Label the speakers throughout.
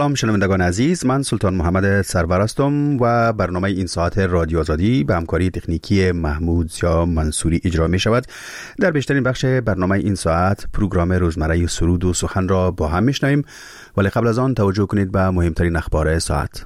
Speaker 1: سلام شنوندگان عزیز، من سلطان محمد سرور هستم و برنامه این ساعت رادیو آزادی به همکاری تکنیکی محمود زیا منصوری اجرا می شود. در بیشترین بخش برنامه این ساعت پروگرام روزمره سرود و سخن را با هم میشنویم، ولی قبل از آن توجه کنید به مهمترین اخبار ساعت.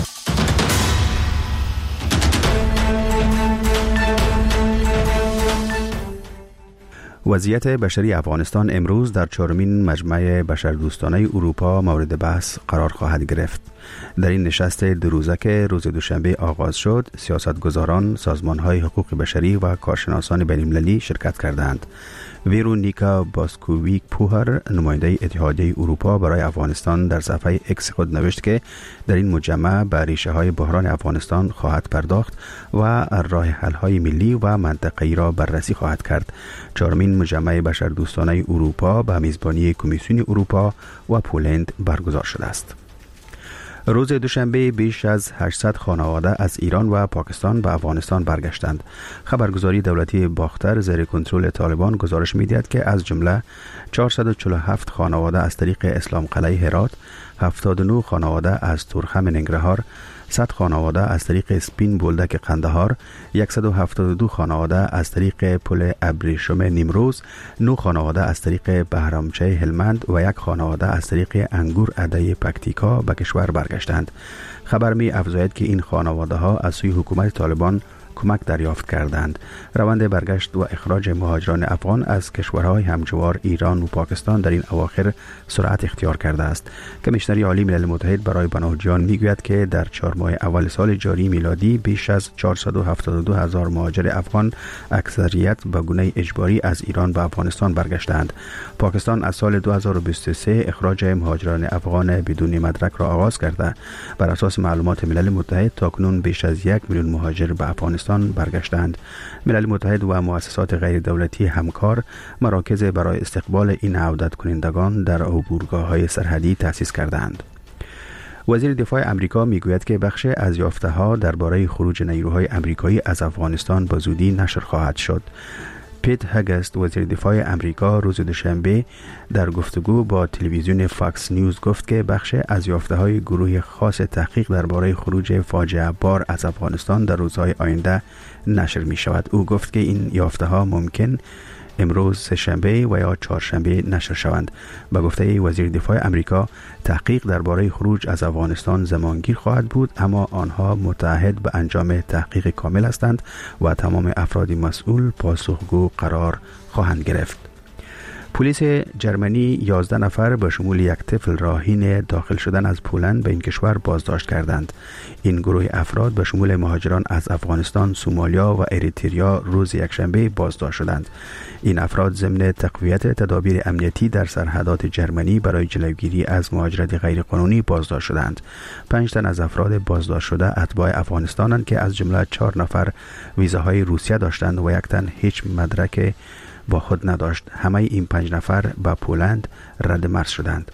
Speaker 1: وضعیت بشری افغانستان امروز در 4مین مجمع بشردوستانه اروپا مورد بحث قرار خواهد گرفت. در این نشست دو روزه که روز دوشنبه آغاز شد، سیاستگزاران، سازمان‌های حقوق بشری و کارشناسان بین‌المللی شرکت کردند. ویرونیکا باسکوویک پوهر، نماینده اتحادیه اروپا برای افغانستان، در صفحه اکس خود نوشت که در این مجمع به ریشه‌های بحران افغانستان خواهد پرداخت و راه حل‌های ملی و منطقه‌ای را بررسی خواهد کرد. 4مین مجمع بشردوستانه اروپا به میزبانی کمیسیون اروپا و پولند برگزار شده است. روز دوشنبه بیش از 800 خانواده از ایران و پاکستان به افغانستان برگشتند. خبرگزاری دولتی باختر زیر کنترل طالبان گزارش می‌دهد که از جمله 447 خانواده از طریق اسلام قلعه هرات، 79 خانواده از تورخم ننگرهار، 100 خانواده از طریق سپین بولدک قندهار، 172 خانواده از طریق پل ابریشم نیمروز، 9 خانواده از طریق بهرامچه هلمند و 1 خانواده از طریق انگور عده پکتیکا به کشور برگشتند. خبر می افزاید که این خانواده ها از سوی حکومت طالبان کمک دریافت کردند. روند برگشت و اخراج مهاجران افغان از کشورهای همجوار ایران و پاکستان در این اواخر سرعت اختیار کرده است. کمیشنری عالی ملل متحد برای پناهجویان میگوید که در 4 ماه اول سال جاری میلادی بیش از 472 هزار مهاجر افغان، اکثریت به گونه اجباری، از ایران به افغانستان برگشتند. پاکستان از سال 2023 اخراج مهاجران افغان بدون مدرک را آغاز کرده. بر اساس معلومات ملل متحد تاکنون بیش از 1 میلیون مهاجر به افغانستان برگشتند. ملل متحد و مؤسسات غیر دولتی همکار مراکز برای استقبال این عودت کنندگان در عبورگاه‌های سرحدی تأسیس کردند. وزیر دفاع امریکا میگوید که بخش از یافته‌ها درباره خروج نیروهای امریکایی از افغانستان به زودی نشر خواهد شد. پیت هگست، وزیر دفاع امریکا، روز دوشنبه در گفتگو با تلویزیون فاکس نیوز گفت که بخش از یافته‌های گروه خاص تحقیق درباره خروج فاجعه بار از افغانستان در روزهای آینده نشر می شود. او گفت که این یافته‌ها ممکن امروز سه‌شنبه و یا چهارشنبه نشر شوند. به گفته وزیر دفاع امریکا، تحقیق درباره خروج از افغانستان زمانگیر خواهد بود، اما آنها متعهد به انجام تحقیق کامل هستند و تمام افراد مسئول پاسخگو قرار خواهند گرفت. پلیس جرمنی 11 نفر به شمول 1 طفل راهین داخل شدن از پولند به این کشور بازداشت کردند. این گروه افراد به شمول مهاجران از افغانستان، سومالیا و اریتریا روز یکشنبه بازداشت شدند. این افراد ضمن تقویت تدابیر امنیتی در سرحدات جرمنی برای جلوگیری از مهاجرت غیرقانونی بازداشت شدند. 5 تن از افراد بازداشت شده اتباع افغانستانند که از جمله 4 نفر ویزاهای روسیه داشتند و 1 تن هیچ مدرک با خود نداشت. همه این 5 نفر به پولند رد مرز شدند.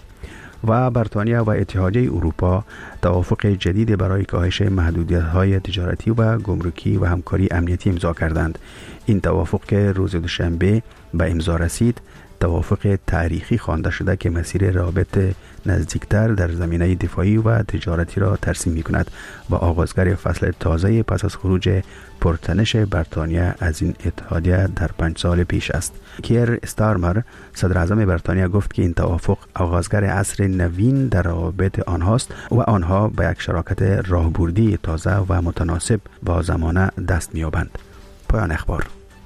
Speaker 1: و بریتانیا و اتحادیه اروپا توافق جدید برای کاهش محدودیت‌های تجارتی و گمرکی و همکاری امنیتی امضا کردند. این توافق که روز دوشنبه به امضا رسید، توافق تاریخی خوانده شده که مسیر رابط نزدیکتر در زمینه دفاعی و تجارتی را ترسیم می‌کند و آغازگر فصل تازه پس از خروج پرتنش بریتانیا از این اتحادیه در 5 سال پیش است. کیر استارمر، صدر اعظم بریتانیا، گفت که این توافق آغازگر عصر نوین در روابط آنهاست و آنها به یک شراکت راهبردی تازه و متناسب با زمانه دست می‌یابند. پایان اخبار.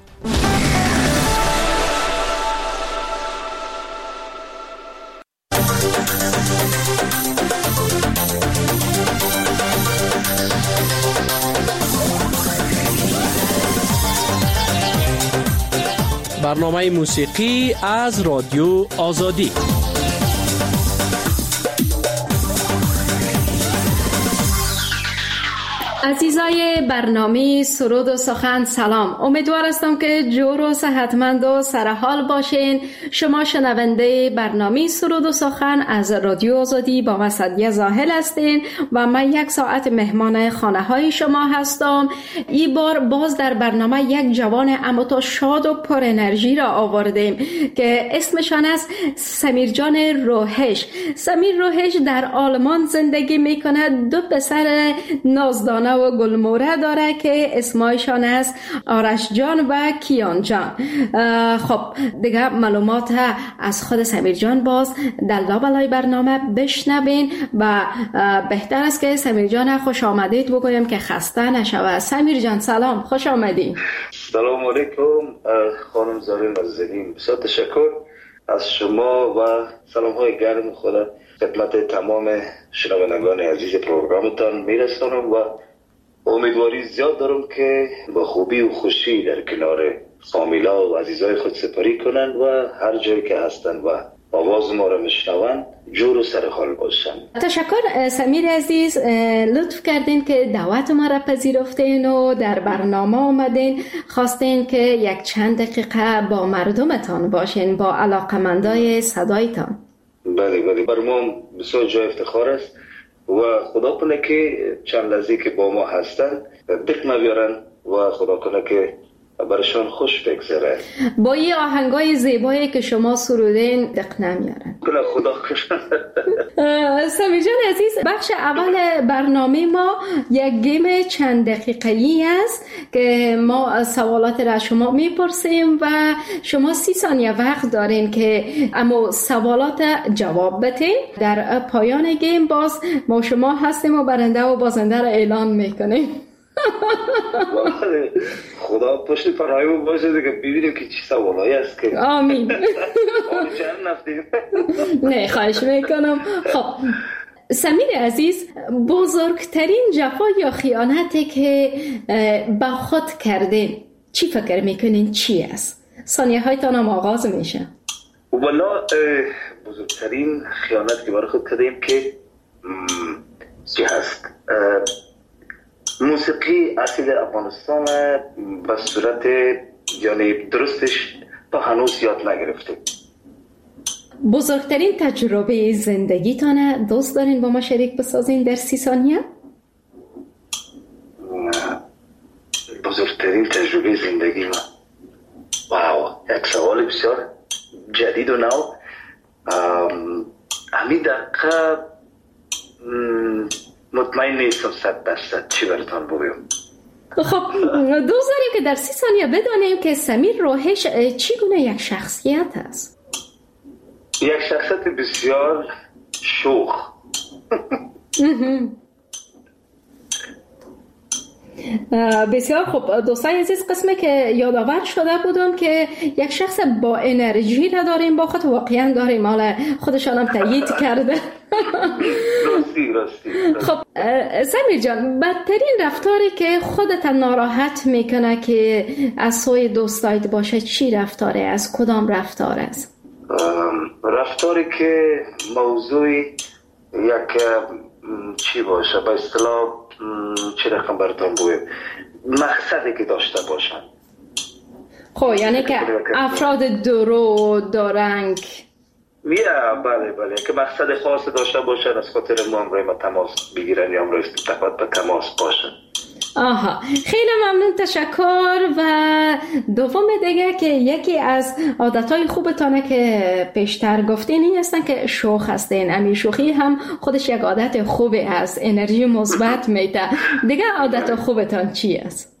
Speaker 2: برنامه موسیقی از رادیو آزادی.
Speaker 3: عزیزای برنامه سرود و سخن سلام. امیدوار هستم که جور و صحتمند و سرحال باشین. شما شنونده برنامه سرود و سخن از رادیو آزادی با من سعدیه زاهل هستین و من 1 ساعت مهمان خانه های شما هستم. این بار باز در برنامه یک جوان اما تا شاد و پر انرژی را آوردیم که اسمشان است سمیر جان روحش. سمیر روحش در آلمان زندگی میکنه. 2 پسر نازدانه و گلموره داره که اسمایشان است آرش جان و کیان جان. خب دیگه معلومات از خود سمیر جان باز در لابلای برنامه بشنوین و بهتر است که سمیر جان خوش آمدید بگویم که خسته نشود. سمیر جان سلام، خوش آمدید.
Speaker 4: سلام علیکم خانم زارین عزیزین، بسیار تشکر از شما و سلام های گرم خدا خدمت تمام شنوندگان عزیز پروگرامتان میرسانم و امیدواری زیاد دارم که با خوبی و خوشی در کنار فامیلا و عزیزای خود سپری کنند و هر جایی که هستند و آواز ما را میشنوند جور و سرحال باشند.
Speaker 3: تشکر سمیر عزیز، لطف کردین که دعوت ما را پذیرفتین و در برنامه آمدین. خواستین که یک چند دقیقه با مردمتان باشین، با علاقمندای صدایتان.
Speaker 4: بله بر ما بسیار جای افتخار است و خدا کنه که چند لحظه که با ما هستن دق نبیارن و خدا کنه که برشان خوش بگذره.
Speaker 3: با این آهنگای زیبایی که شما سرودین دق نمیارن.
Speaker 4: خدا خوش.
Speaker 3: سمیر جان عزیز، بخش اول برنامه ما یک گیم چند دقیقه‌ای است که ما سوالات را شما میپرسیم و شما 30 ثانیه وقت دارین که اما سوالات جواب بدین. در پایان گیم باز ما شما هستیم و برنده و بازنده را اعلان میکنیم.
Speaker 4: خدا پشت پناهی باشه که ببینیم که چی سوالایی است که
Speaker 3: آمین. نه خواهش میکنم. خب سمیر عزیز، بزرگترین جفا یا خیانتی که با خود کردین چی فکر میکنین چی است؟ ثانیه هایتان هم آغاز میشه.
Speaker 4: والا بزرگترین خیانت که برای خود کردیم که چی هست؟ موسیقی اصیل افغانستان به صورت یعنی درستش تا هنوز یاد نگرفته.
Speaker 3: بزرگترین تجربه زندگیتانه دوست دارین با ما شریک بسازین در 30 ثانیه؟
Speaker 4: بزرگترین تجربه زندگی ما، واو، یک سوال بسیار جدید و نو. همین دقیقه مطمئن نیستم 100% چی براتان بگم.
Speaker 3: خب دوست داریم که در 30 ثانیه بدانیم که سمیر روحش چگونه یک شخصیت است.
Speaker 4: یک شخصیت بسیار شوخ.
Speaker 3: بسیار خوب دوستای عزیز، قسمه که یادآور شده بودم که یک شخص با انرژی را داریم با خود، واقعا داریم، حالا خودشان هم تایید کرده.
Speaker 4: راستی.
Speaker 3: خب سمیر جان، بدترین رفتاری که خودت ناراحت میکنه که از سوی دوستایت باشه چی رفتاره، از کدام رفتار است؟
Speaker 4: رفتاری که موضوعی یک چی باشه، به اصطلاح چی رقم براتون بگم، مقصدی که داشته باشن.
Speaker 3: خب یعنی که افراد درو دارنگ.
Speaker 4: بله که مقصد خاص داشته باشن، از خاطر ما امروی تماس بگیرن یا امروی استفاده به تماس باشن.
Speaker 3: آها، خیلی ممنون، تشکر. و دوم دیگه که یکی از عادتهای خوبتانه که پیشتر گفتین این هستن که شوخ هستین. امی شوخی هم خودش یک عادت خوبی است، انرژی مثبت میده. دیگه عادت خوبتان چی است؟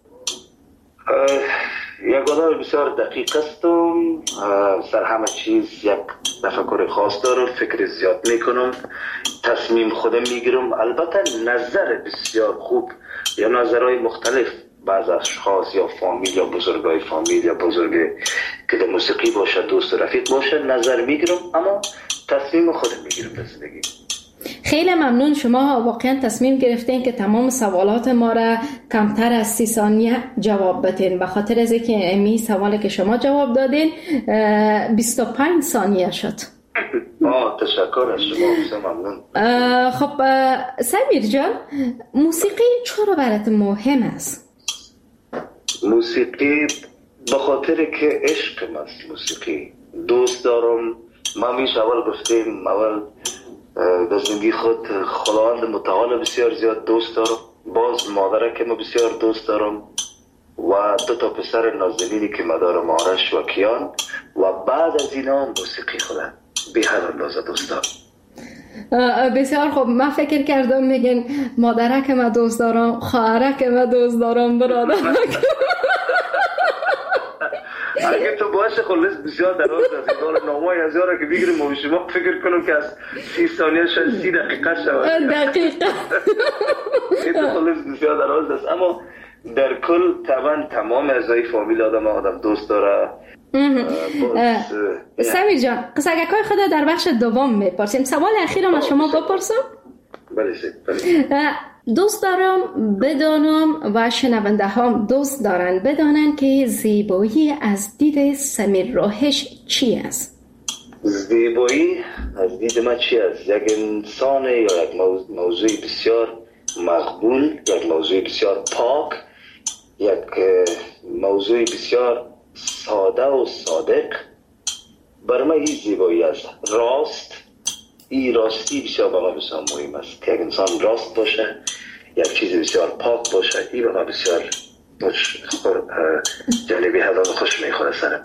Speaker 4: یک عادت بسیار دقیق هستم، سر همه چیز یک تفکر خاص دارم، فکر زیاد میکنم، تصمیم خودم میگیرم. البته نظر بسیار خوب یا نظرهای مختلف بعض اشخاص یا فامیل یا بزرگای فامیل یا بزرگ که در موسیقی باشه، دوست و رفیق باشه، نظر میگیرم، اما تصمیم خودم میگیرم در زندگی.
Speaker 3: خیلی ممنون. شما واقعا تصمیم گرفتین که تمام سوالات ما را کمتر از 30 ثانیه جواب بدین. به خاطر از اینکه امی سوالی که شما جواب دادین 25 ثانیه شد.
Speaker 4: تشکر از شما، بسیار ممنون.
Speaker 3: خب سمیر جان، موسیقی چرا برات مهم است؟
Speaker 4: موسیقی به خاطر که عشقم است. موسیقی دوست دارم. ما میشه اول گفتیم، اول در زندگی خود خداوند متعال بسیار زیاد دوست دارم، باز مادرکم بسیار دوست دارم و 2 پسر نازنینی که مدارم، آرش و کیان، و بعد از اینا موسیقی خودم به هر اندازه دوست دارم.
Speaker 3: بسیار خوب. من فکر کردم میگن مادرک ما دوست دارم، خواهرک ما دوست دارم، برادرک.
Speaker 4: اگه تو باشه خلاص بسیار دراز از این دار نامای از یاره که بگیریم و شما فکر کنم که از 30 ثانیه شاید 30 دقیقه شود.
Speaker 3: دقیقا
Speaker 4: این تو خلاص بسیار دراز است، اما در کل طبعا تمام اعضای فامیل آدم دوست داره.
Speaker 3: سمیر جان، قصگکای خود در بخش دوم میپرسیم. سوال اخیرم از شما بپرسم؟
Speaker 4: بله.
Speaker 3: دوست دارم بدانم و شنونده هم دوست دارن بدانن که زیبایی از دید سمیر راهش چی است؟
Speaker 4: زیبایی از دید من چی است؟ یک انسان یا یک موضوع بسیار مقبول، یک موضوع بسیار پاک، یک موضوع بسیار ساده و صادق. برای من این زیبایی است. راستی بسیار برای من بسیار مهم است که یک انسان راست باشه، یک چیز بسیار پاک باشه. این برای من بسیار جالبی هست و خوش میخوره سرم.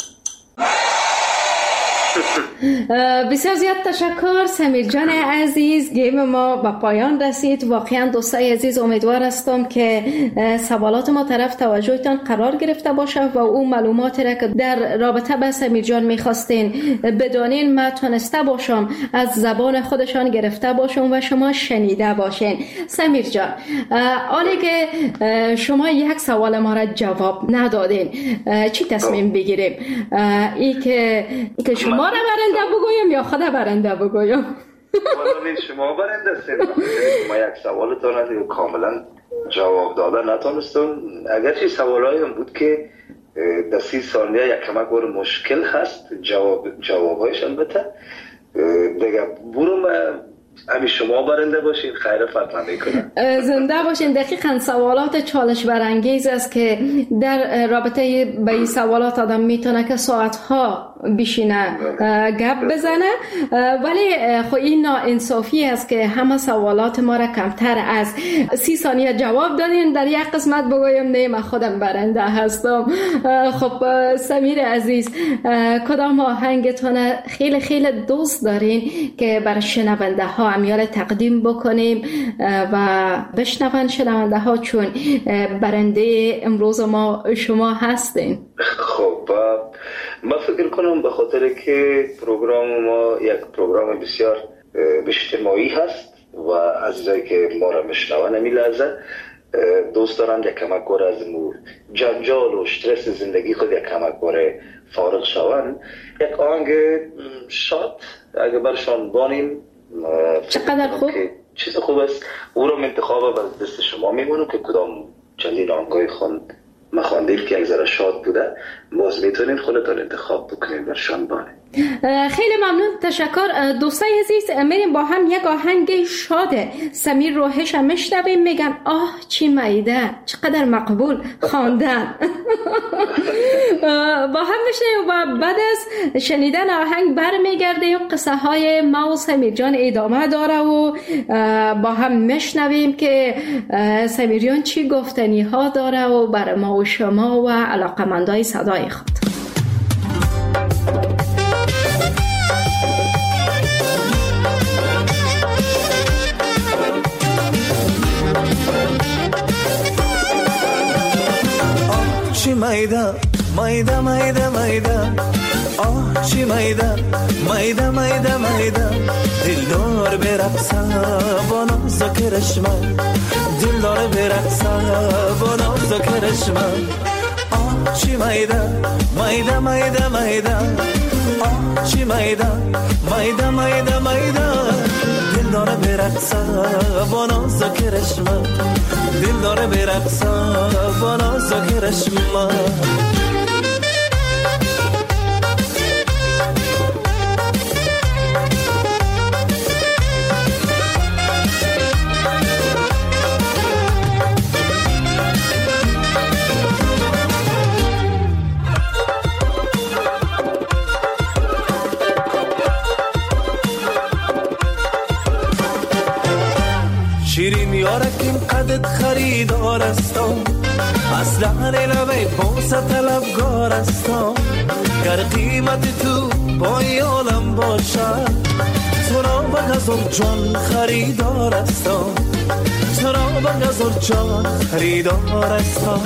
Speaker 3: بسیار زیاد تشکر سمیر جان عزیز. گیم ما به پایان رسید. واقعا دوستای عزیز، امیدوار هستم که سوالات ما طرف توجهتان قرار گرفته باشه و اون معلوماتی را که در رابطه با سمیر جان میخواستین بدانین ما تونسته باشم از زبان خودشان گرفته باشم و شما شنیده باشین. سمیر جان، حالی که شما یک سوال ما را جواب ندادین، چی تصمیم بگیریم؟ ای که شما را برنده بگویم یا خود برنده بگویم؟
Speaker 4: شما برنده هستید. ما یک سوالتان کاملا جواب داده نتونستم. اگرچه سوالایی هم بود که در 30 ثانیه یک کمک مشکل هست جوابهایش، البته دیگه برم همین شما برنده باشین. خیر فرق نمیکنه. زنده
Speaker 3: باشین. دقیقاً سوالات چالش برانگیز است که در رابطه با این سوالات آدم میتونه که ساعتها بشینه گپ بزنه، ولی خب این ناانصافی است که همه سوالات ما را کمتر از 30 ثانیه جواب دادین. در یک قسمت بگویم نه من خودم برنده هستم. خب سمیر عزیز، کدام آهنگتون خیلی خیلی دوست دارین که برای شنونده ها امیال تقدیم بکنیم و بشنون شنونده ها، چون برنده امروز ما شما هستین؟
Speaker 4: خب من فکر کنم به خاطر که پروگرام ما یک پروگرام بسیار اجتماعی هست و عزیزایی که ما را میشنون همین لحظه دوست دارن یک کمک گوره از جنجال و استرس زندگی خود یک کمک گوره فارغ شون، یک آهنگ شاد اگه برشان بانیم
Speaker 3: چقدر خوب،
Speaker 4: چیز خوب است. او رو انتخاب بر دست شما میمونم که کدام چندین آهنگای ما خواندیم که یک ذره شاد بوده، باز میتونین خودتان انتخاب بکنین برشان بانیم.
Speaker 3: خیلی ممنون، تشکر. دوستای عزیز، میریم با هم یک آهنگ شاده سمیر روحش هم میشنویم. میگن آه چی میده، چقدر مقبول خواندن. با هم میشنویم و بعد از شنیدن آهنگ برمیگردیم. قصه های ما و سمیر جان ادامه داره و با هم میشنویم که سمیر جان چی گفتنی ها داره و برای ما و شما و علاقمندای صدای خود.
Speaker 5: mayda mayda mayda mayda ah chi mayda mayda mayda mayda dildor beraqsa bana zakrashma dildor beraqsa bana zakrashma ah chi mayda mayda mayda mayda ah chi mayda mayda mayda mayda dildor beraqsa bana zakrashma dildor beraqsa bana zakrashma شیرین یارکیم قدت خریدار استم از لحن لبه بوسه طلبگار استم گر قیمت تو پای عالم باشد تو را به هزار جان خریدار استم تو را به هزار جان خریدار استم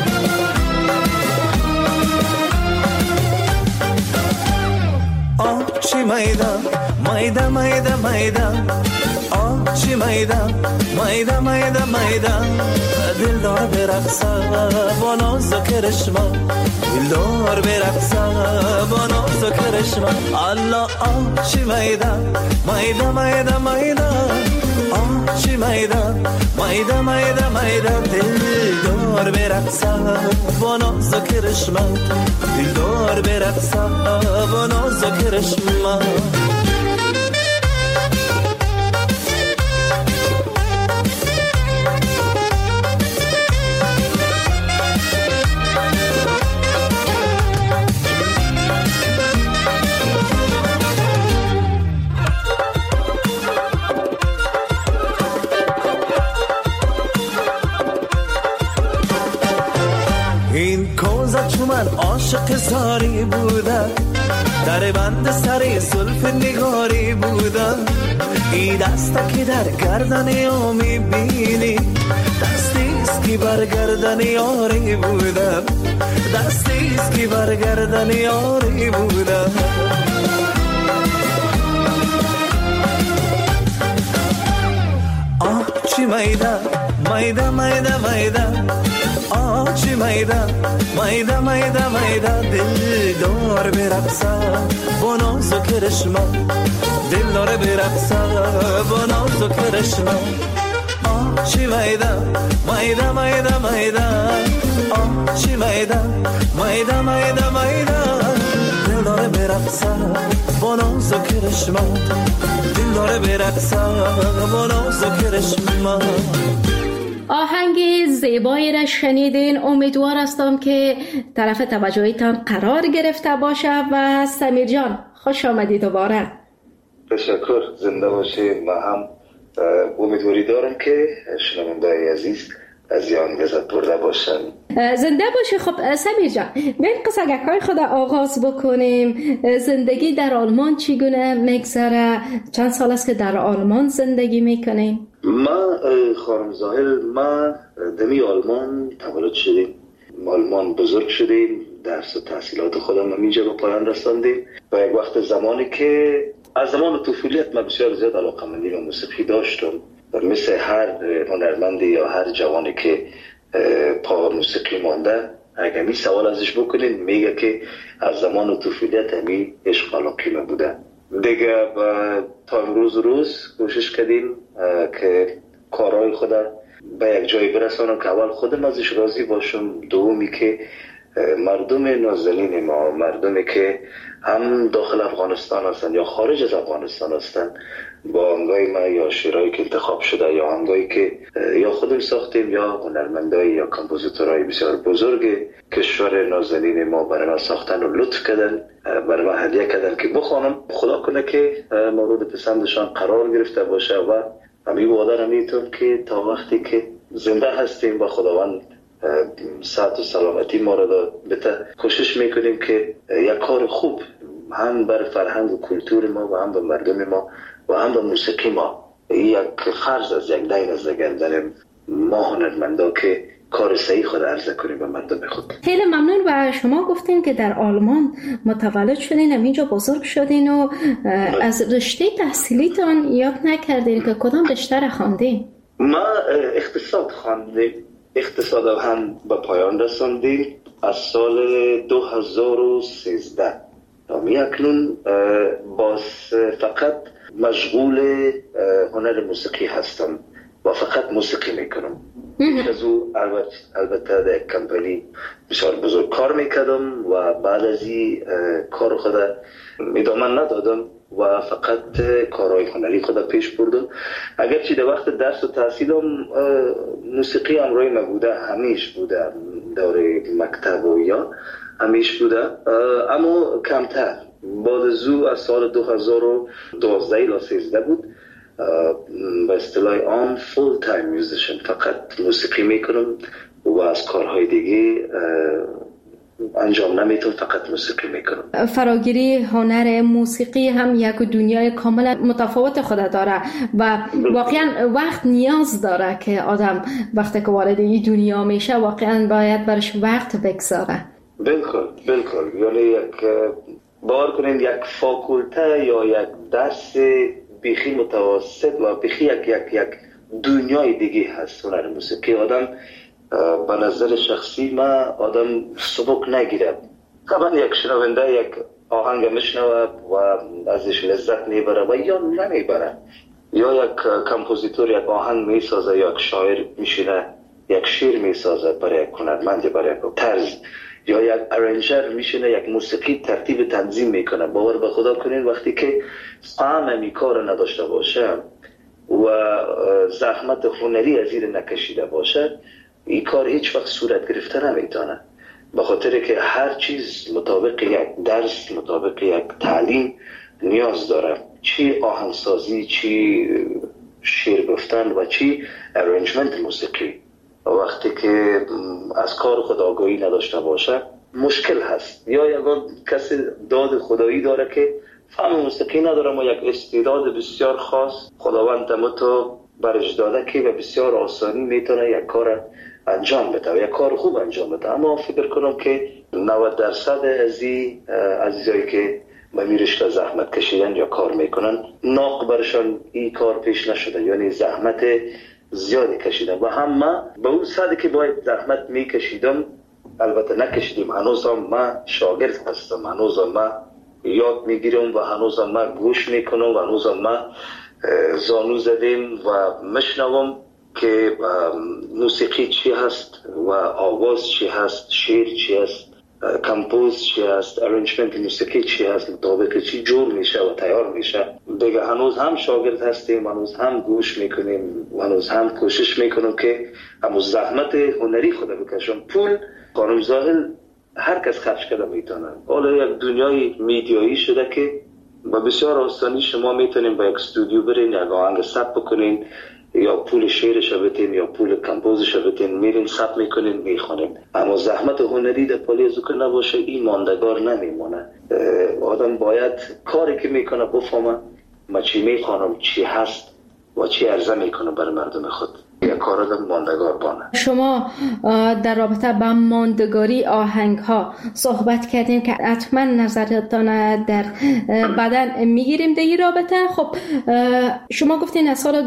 Speaker 5: آچی میدان میدان میدان میدان آچی میدان میدان میدان میدان دل دار برقصه با ناز و کرشما دل دار برقصه با ناز و کرشما الله آچی میدان میدان میدان میدان آچی میدان میدان میدان میدان دل دار برقصه با ناز و کرشما دل دار برقصه با ناز و کرشما این کوزه چون من عاشق زاری بوده در بند سر زلف نگاری بوده این دسته که در گردن او میبینی دستیست که بر گردن یاری بوده دستیست که بر گردن یاری بوده آچی میدان میدان میدان میدان آچی میدان میدان میدان میدان دل دار برقصه با ناز و کرشما دل دار برقصه با ناز و کرشما آچی میدان میدان میدان میدان آچی میدان میدان میدان میدان دل دار برقصه با ناز و کرشما دل دار برقصه با ناز و کرشما
Speaker 3: آهنگ زیبایی را شنیدین. امیدوار هستم که طرف توجهتان قرار گرفته باشه و سمیر جان خوش آمدی دوباره.
Speaker 4: تشکر، زنده باشی. ما هم امیدواری دارم که شنونده‌های عزیز از این لذت برده باشن.
Speaker 3: زنده باشی. خب سمیر جان بیاین قصه‌گویی خود آغاز بکنیم. زندگی در آلمان چگونه میگذره؟ چند سال است که در آلمان زندگی میکنین؟
Speaker 4: ما خانم زاهر ما دمی آلمان تولد شدیم، آلمان بزرگ شدیم، درس و تحصیلات خودم همینجا به پایان رساندیم و یک وقت زمانی که از زمان طفولیت من بسیار زیاد علاقه‌مندی به موسیقی داشتم و مثل هر هنرمندی یا هر جوانی که پا موسیقی مانده اگر می سوال ازش بکنین میگه که از زمان طفولیت همی عشق علاقه من بوده دیگه. تا امروز روز کوشش کردیم که کارهای خود به یک جایی برسانم که اول خودم ازش راضی باشم، دومی که مردم نازنین ما، مردمی که هم داخل افغانستان هستند یا خارج از افغانستان هستند، با آهنگای ما یا شعرهایی که انتخاب شده یا آهنگایی که یا خودم ساختیم یا هنرمندای یا کمپوزیتورهای بسیار بزرگ کشور نازنین ما برای ما ساختن و لطف کردن، برای ما هدیه کردن که بخوانم. خدا کنه که مورد پسندشان قرار گرفته باشه و همین وعده میتونم که تا وقتی که زنده هستیم با خداوند صحت و سلامتی ما را بده کوشش میکنیم که یک کار خوب هم بر فرهنگ و کلتور ما و هم به مردم ما و هم به موسیقی ما، یک خرج از یک دین از گردن ما هنرمندا که کار صحیح خود عرضه کنیم به مردم خود.
Speaker 3: خیلی ممنون. و شما گفتین که در آلمان متولد شدین، همینجا بزرگ شدین و از رشته تحصیلیتان یاد نکردین که کدام رشته را خواندین؟
Speaker 4: ما اقتصاد خواندیم، اقتصاد هم به پایان رساندیم از سال 2013. می اکنون باز فقط مشغول هنر موسیقی هستم و فقط موسیقی میکنم. از او البته در کمپانی بسیار بزرگ کار میکردم و بعد از این کار خود ادامه ندادم و فقط کارهای هنری خود پیش بردم. اگرچه در وقت درس و تحصیلم موسیقی همراه من بوده، همیش بوده، دوره مکتب و یا همیش بوده، اما کمتر. بعد از او از سال 2012 تا 13 بود به اصطلاح عام فول تایم میوزیشن، فقط موسیقی میکنم و از کارهای دیگه انجام نمیتونم، فقط موسیقی میکنم.
Speaker 3: فراگیری هنر موسیقی هم یک دنیای کاملا متفاوت خود داره و واقعا وقت نیاز داره که آدم وقتی که وارد این دنیا میشه واقعا باید برش وقت بگذاره.
Speaker 4: بالکل یعنی یک باور کنین یک فاکولته یا یک درس بیخی متوسط و بیخی یک دنیای دیگه هست هنر موسیقی. آدم به نظر شخصی ما آدم سبک نگیره، طبعا یک شنونده یک آهنگ میشنوه و ازش لذت میبره و یا نمیبره، یا یک کمپوزیتور یک آهنگ میسازه یا یک شاعر میشینه یک شعر میسازه برای یک هنرمند، برای یک طرز، یا یک ارنجر میشینه یک موسیقی ترتیب تنظیم میکنه. باور به خدا کنین وقتی که فهم می کار نداشته باشه و زحمت هنری از این نکشیده باشه، این کار هیچ وقت صورت گرفته نمیتونه، به خاطر که هر چیز مطابق یک درس، مطابق یک تعلیم نیاز داره، چی آهنگسازی، چی شعر گفتن و چی ارنجمنت موسیقی. وقتی که از کار خود آگاهی نداشته باشه مشکل هست. یا اگر کسی داد خدایی داره که فهم موسیقی نداره ما یک استعداد بسیار خاص خداوند تو برش داده که به بسیار آسانی میتونه یک کار انجام بده و یک کار خوب انجام بده، اما فکر کنم که 90% از عزیزایی که به میرشته زحمت کشیدن یا کار میکنن ناق برشان این کار پیش نشده، یعنی زحمت زیادی کشیدم و هم ما به اون صدی که باید زحمت میکشیدم البته نکشیدیم. هنوز هم ما شاگرد هستم، هنوز هم ما یاد میگیرم و هنوز هم ما گوش میکنم و هنوز هم ما زانو زدیم و مشنوم که موسیقی چی هست و آواز چی هست، شعر چی هست، کمپوز چی هست، ارنجمنت موسیقی چی هست، مطابق چی جور میشه و تیار میشه. دیگه هنوز هم شاگرد هستیم، هنوز هم گوش میکنیم، هنوز هم کوشش میکنم که همون زحمت هنری خود بکشم. پول خانم زاهل هر کس خرج کرده میتونه. حالا یک دنیای میدیایی شده که با بسیار آسانی شما میتونین با یک استودیو برین، یک آهنگ ثبت بکنین، یا پول شعرش بتین یا پول کمپوزش بتین، میرین ثبت میکنین میخونین. اما زحمت هنری در پالی از که نباشه این ماندگار نمیمونه. آدم باید کاری که میکنه بفهمه ما چی میخوانم، چی هست و چی عرضه میکنه برای مردم خود. یک کار آدم ماندگار بانه.
Speaker 3: شما در رابطه با ماندگاری آهنگ ها صحبت کردیم که حتما نظرتان در بعدن میگیریم در این رابطه. خب شما گفتین از سال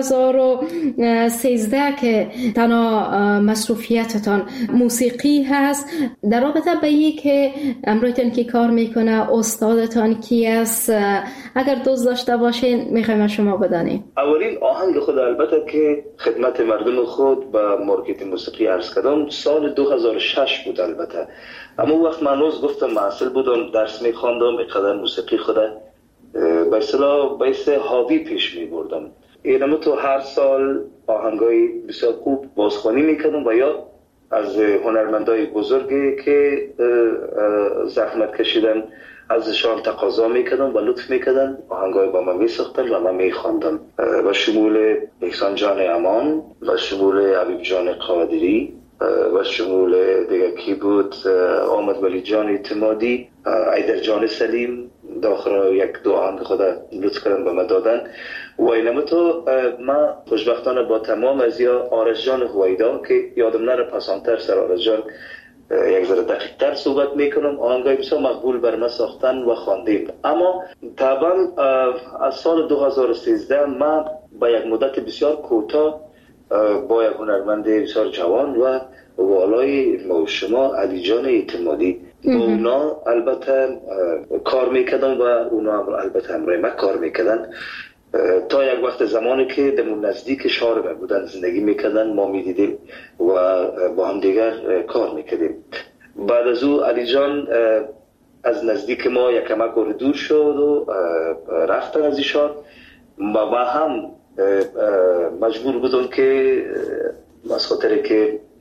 Speaker 3: 2013 که تنها مصروفیتتان موسیقی هست. در رابطه با این که امرویتان کی کار میکنه، استادتان کی است، اگر دوست داشته باشین میخوایم شما بدانیم.
Speaker 4: اولین آهنگ خود البته که خدمت مردم خود با مارکت موسیقی عرض کردم سال 2006 بود البته. اما وقت من روز گفتم محصل بودم، درس میخواندم، اقدر موسیقی خود به اصطلاح باعث هابی پیش میبردم. اینم تو هر سال آهنگای بسیار خوب بازخوانی میکردم و یا از هنرمندای بزرگی که زحمت کشیدن ازشان تقاضا میکردم و لطف میکردن، آهنگای با من میساختن و من میخواندم، و شمول احسان جان امان و شمول حبیب جان قادری و شمول دیگه کی بود، آمد ولی جان اعتمادی، ایدر جان سلیم، داخل یک دو آهنگ خود لطف کردن به من دادن. و اینم تو ما خوشبختانه با تمام از یا آرش جان هویدا که یادم نره پسانتر سر آرش جان یک ذره دقیق تر صحبت میکنم، آهنگای بسیار مقبول بر ما ساختن و خواندیم. اما طبعا از سال 2013 ما با یک مدت بسیار کوتاه با یک هنرمند بسیار جوان و والای شما علی جان اعتمادی با اونا البته کار میکردن و اونا البته همراه ما کار میکردن تا یک وقت زمانی که دمون نزدیک شهر بودن زندگی میکردن، ما میدیدیم و با هم دیگر کار میکردیم. بعد از او علی جان از نزدیک ما یک کمک دور شد و رفتن از ایشان و هم مجبور بودم که از خاطر که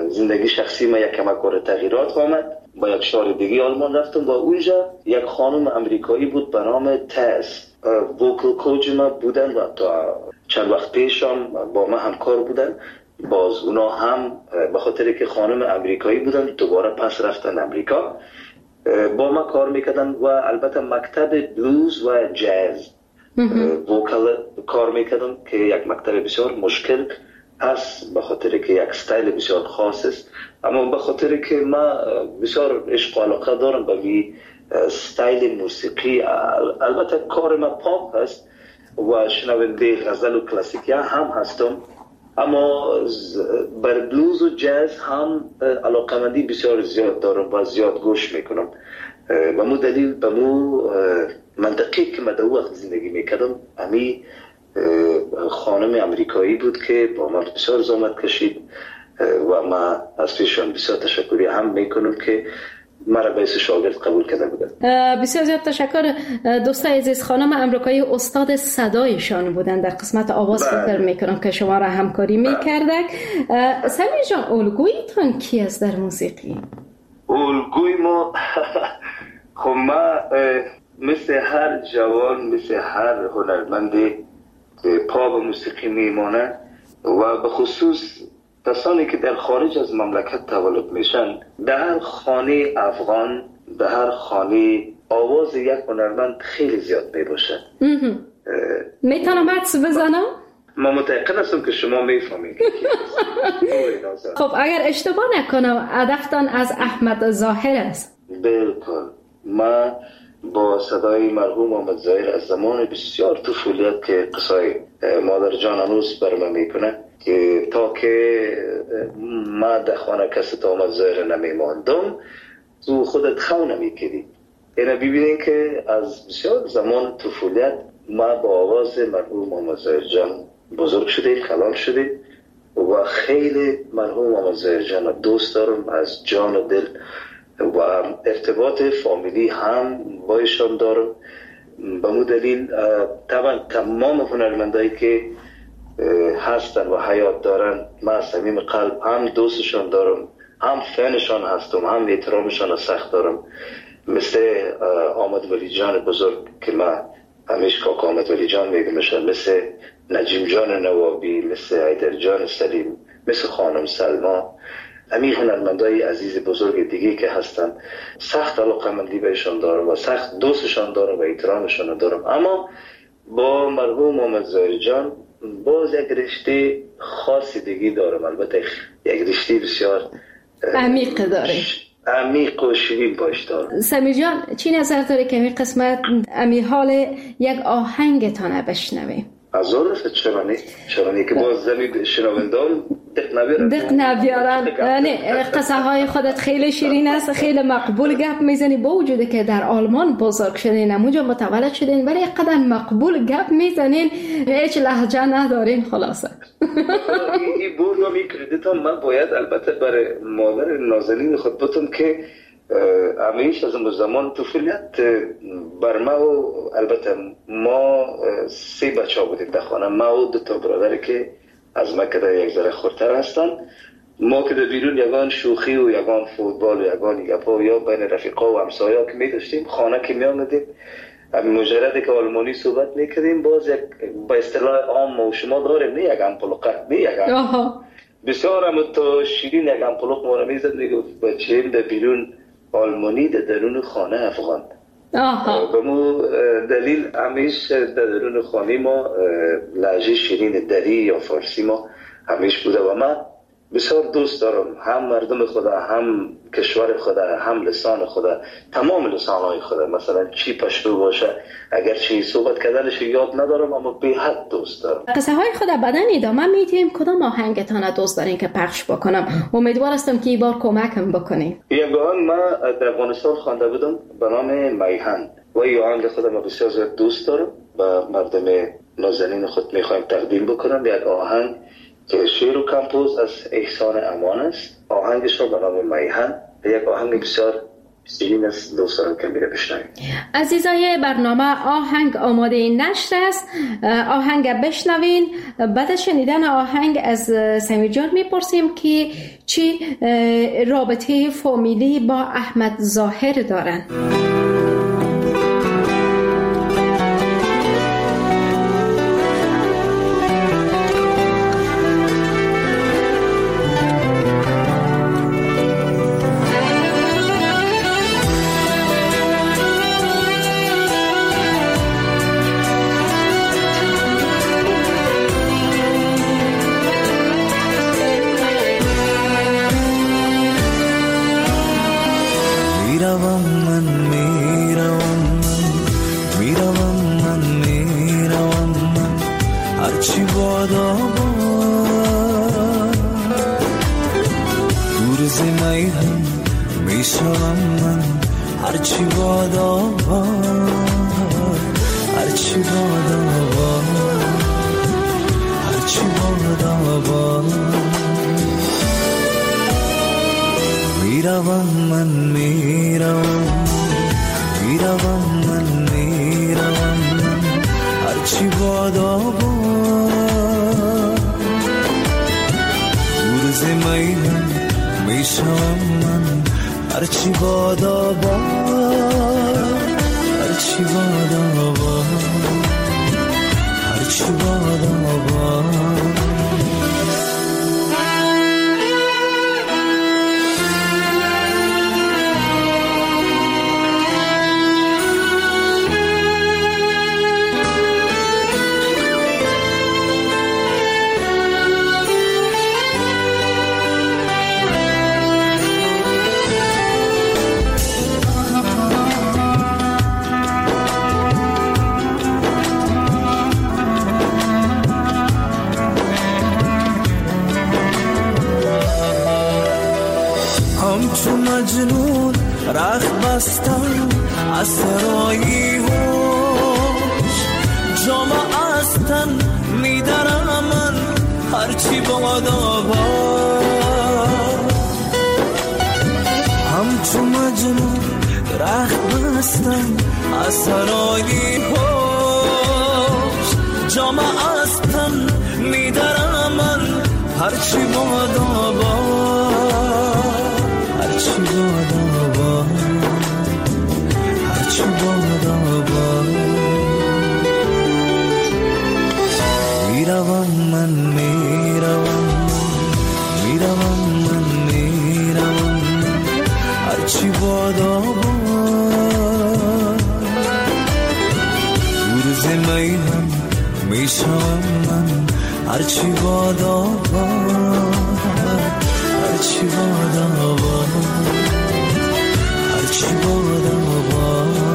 Speaker 4: زندگی شخصی ما یک کمک تغییرات آمد. با یک شهر دیگه آلمان رفتم و اونجا یک خانم امریکایی بود به نام تز، وکل کوچ ما بودن و تا چند وقت پیش هم با ما همکار بودن. باز اونا هم به خاطر که خانم امریکایی بودن دوباره پس رفتن امریکا، با ما کار میکردن و البته مکتب بلوز و جاز وکل کار میکردن که یک مکتب بسیار مشکل هست به خاطر که یک استایل بسیار خاص است، اما به خاطر که ما بسیار عشق و علاقه دارم به می استایل موسیقی، البته کار ما پاپ هست و شنونده غزل و کلاسیکی هم هستم، اما بر بلوز و جاز هم علاقمندی بسیار زیاد دارم و زیاد گوش میکنم. به مو دلیل به مو منطقی که من در وقت زندگی میکردم امی خانم امریکایی بود که با من بسیار زحمت کشید و ما از پیشون بسیار تشکری هم میکنم که مرا به شاگرد قبول کرده بودن.
Speaker 3: بسیار زیاد تشکر. دوستای عزیز، خانم امریکایی استاد صدایشان بودن در قسمت آواز. فکر میکنم که شما را همکاری میکردک. سمیر جان، الگویتان کی است در موسیقی؟
Speaker 4: الگوی ما خب ما مثل هر جوان، مثل هر هنرمندی پا به موسیقی میمانه و به خصوص کسانی که در خارج از مملکت تولد میشن، در هر خانه افغان، در هر خانه آواز یک هنرمند خیلی زیاد میباشه.
Speaker 3: میتونم حدس بزنم؟
Speaker 4: ما متأکد هستم که شما میفهمید.
Speaker 3: خب اگر اشتباه نکنم هدفتان از احمد ظاهر است.
Speaker 4: بالکل. ما با صدای مرحوم احمد ظاهر از زمان بسیار طفولیت که قصای مادر جان هنوز برمه میکنه که تا که ما در خانه کسی تا احمد ظاهر نمیماندم تو خودت خو نمیکردی. اینه ببینین که از بسیار زمان طفولیت ما با آواز مرحوم احمد ظاهر جان بزرگ شدیم، خلال شدیم و خیلی مرحوم احمد ظاهر جان دوست دارم از جان و دل و ارتباط فامیلی هم با ایشان دارم. به مو دلیل طبعا تمام هنرمندایی که هستن و حیات دارن من از صمیم قلب هم دوستشان دارم، هم فنشان هستم، هم احترامشان سخت دارم. مثل آمد ولی جان بزرگ که من همیشه کاکا آمد ولی جان میگمشن، مثل نجیم جان نوابی، مثل حیدر جان سلیم، مثل خانم سلما، همین هنرمندای عزیز بزرگ دیگه که هستن سخت علاقه‌مندی بهشون دارم و سخت دوستشان دارم و احترامشان دارم. اما با مرحوم احمد ظاهر جان باز یک رشته خاصی دیگه دارم، البته یک رشته بسیار
Speaker 3: عمیق داره،
Speaker 4: عمیق و شیرین باش دارم.
Speaker 3: سمیر جان، چی نظر داره که این قسمت امی حال یک آهنگتانه بشنویم؟
Speaker 4: از عرف چرانی که باز زمین شنوندان
Speaker 3: دق نبیارن. نه، قصه های خودت خیلی شیرین است، خیلی مقبول گپ میزنی، با وجودی که در آلمان بزرگ شدین، اونجا متولد شدین، ولی قدر مقبول گپ میزنین، هیچ لهجه ندارین. خلاصه
Speaker 4: این برنامه کردیت هم من باید البته برای مادر نازنین خود بتم که همیشه از زمان طفولیت بر ما و البته ما 3 بچه ها بودیم در خانه، ما و 2 تا برادر که از ما که یک ذره خورتر هستن. ما که در بیرون یگان شوخی و یگان فوتبال و یگان گپا یا بین رفیقا و همسایا که می داشتیم، خانه که می آمدیم مجرد که آلمانی صحبت می کردیم، باز یک با اصطلاح عام و شما داریم نه یک امپلوقه نه یک بسیار هم تا شیرین یک امپلوق ما رو می زد، می گفت بچه در بیرون آلمانی در درون خانه افغان. به مو دلیل همیش در درون خانه ما لهجه شیرین دری یا فارسی ما همیش بوده و من بسیار دوست دارم هم مردم خدا، هم کشور خدا، هم لسان خدا، تمام لسانهای خدا. مثلا چی پشتو باشه اگر چی صحبت کردنش یاد ندارم اما به حد دوست دارم.
Speaker 3: قصه های خدا بدن ادامه میدیم. کدام آهنگتان دوست دارین که پخش بکنم؟ امیدوار هستم که این بار کمکم بکنین.
Speaker 4: یک آهنگ ما در افغانستان خوانده بودم به نام میهن و این آهنگ خدا ما بسیار زیاد دوست دارم و مردم نازنین خود میخوایم تقدیم بکنم. یک آهنگ که شعر و کمپوز از احسان امان است، آهنگش رو به نام میهن، یک آهنگ بسیار این از دوستان که میره بشنویم.
Speaker 3: عزیزای برنامه آهنگ آماده نشر است، آهنگ بشنوین. بعد از شنیدن آهنگ از سمیر جان میپرسیم که چی رابطه فامیلی با احمد ظاهر دارن.
Speaker 5: مجنون رخ بستم از سرایی هوش، جام از تن میدرم من هرچی بادا باد. همچون مجنون رخ بستم از سرایی هوش، جام از تن میدرم من هرچی بادا باد. میروم من میروم هرچی بادا باد. روز میهم میشم من هرچی بادا باد، هرچی بادا باد، هرچی بادا باد.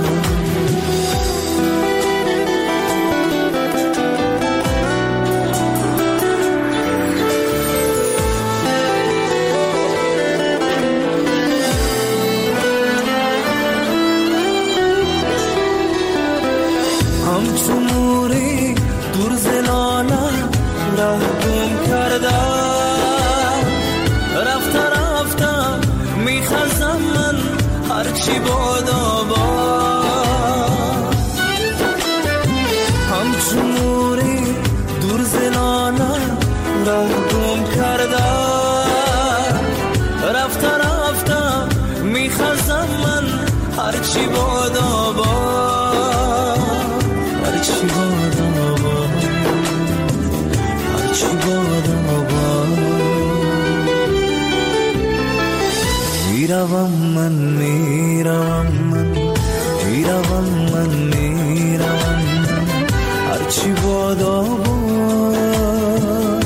Speaker 5: همچون موری دور زلالم ره گم کردم، رفتم میخزم من هرچی بادا باد. همچون موری دور زلالم ره گم کردم، رفتم میخزم من هرچی بادا باد، هرچی بادا باد، هرچی بادا باد. میروم من هرچی بادا باد.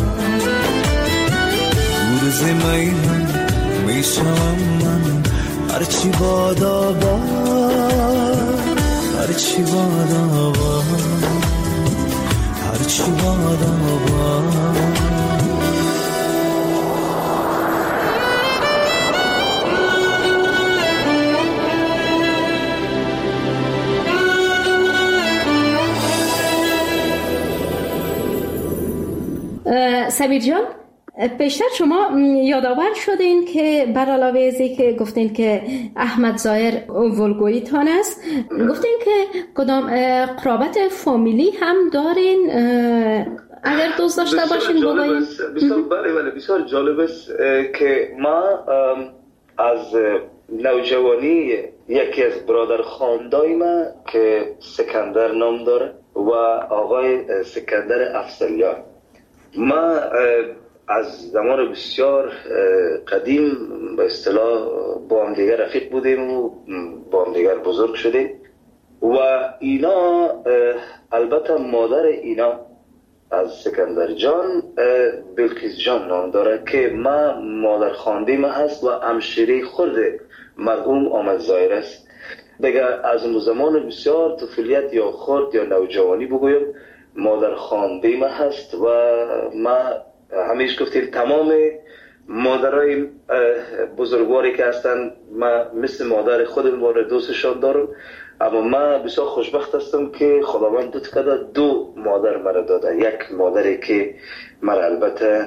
Speaker 5: روز میهم میشم من هرچی بادا باد، هرچی بادا باد، هرچی بادا باد.
Speaker 3: سمیر جان، پیشتر شما یادآور شدین که بر علاوه از که گفتین که احمد ظاهر ولگویتان است، گفتین که کدام قرابت فامیلی هم دارین؟ اگر دوست داشته باشین بگوین.
Speaker 4: بله بسیار جالب است که ما از نوجوانی یکی از برادر خاندای ما که سکندر نام داره و آقای سکندر افضلیان، ما از زمان بسیار قدیم به اصطلاح با هم دیگر رفیق بودیم و با هم دیگر بزرگ شدیم و اینا البته مادر اینا از سکندر جان بلقیس جان نام داره که ما مادر خانده ما هست و همشیره خود مرحوم احمد ظاهر است. دیگه از اون زمان بسیار طفولیت یا خرد یا نوجوانی بگویم مادر خانده ما هست و ما همیشه گفتیم تمام مادرای بزرگواری که هستن ما مثل مادر خودم دوستشان دارم، اما من بسیار خوشبخت هستم که خداوند دو مادر مرا داده. یک مادری که مرا البته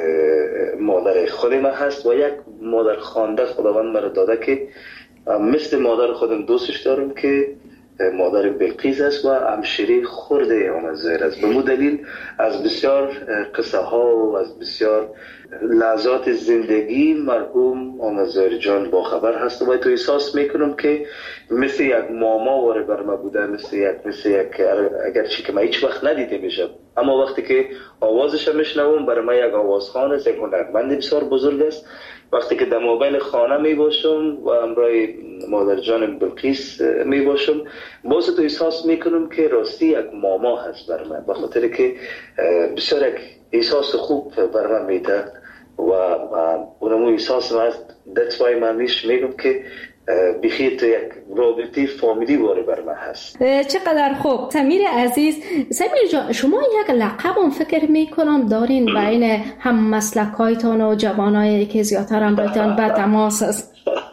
Speaker 4: مادر خود من هست و یک مادر خانده خداوند مرا داده که مثل مادر خودم دوستش دارم که مادر بلقیس است و همشیره خرد احمد ظاهر است. به مو دلیل از بسیار قصه ها و از بسیار لحظات زندگی مرحوم احمد ظاهر جان با خبر هست و تو احساس میکنم که مثل یک ماما واره بر ما بوده، مثل یک اگرچه که من هیچ وقت ندیده میشم، اما وقتی که آوازش میشنوم برای من یک آوازخوان است، یک هنرمند بسیار بزرگ است. وقتی که در مابین خانه می باشم و همراه مادر جان بلقیس می باشم باز تو احساس میکنم که راستی یک ماما هست بر من، بخاطر که بسیار یک احساس خوب بر من میده و اونمو احساس من هست. that's why من میگم که بخیر تو یک رابطه فامیلی واره بر من هست.
Speaker 3: چقدر خوب. سمیر عزیز، سمیر جان شما یک لقب هم فکر میکنم دارین بین هم مسلکایتان و جوانایی که زیادتر هم رایتان به تماس است.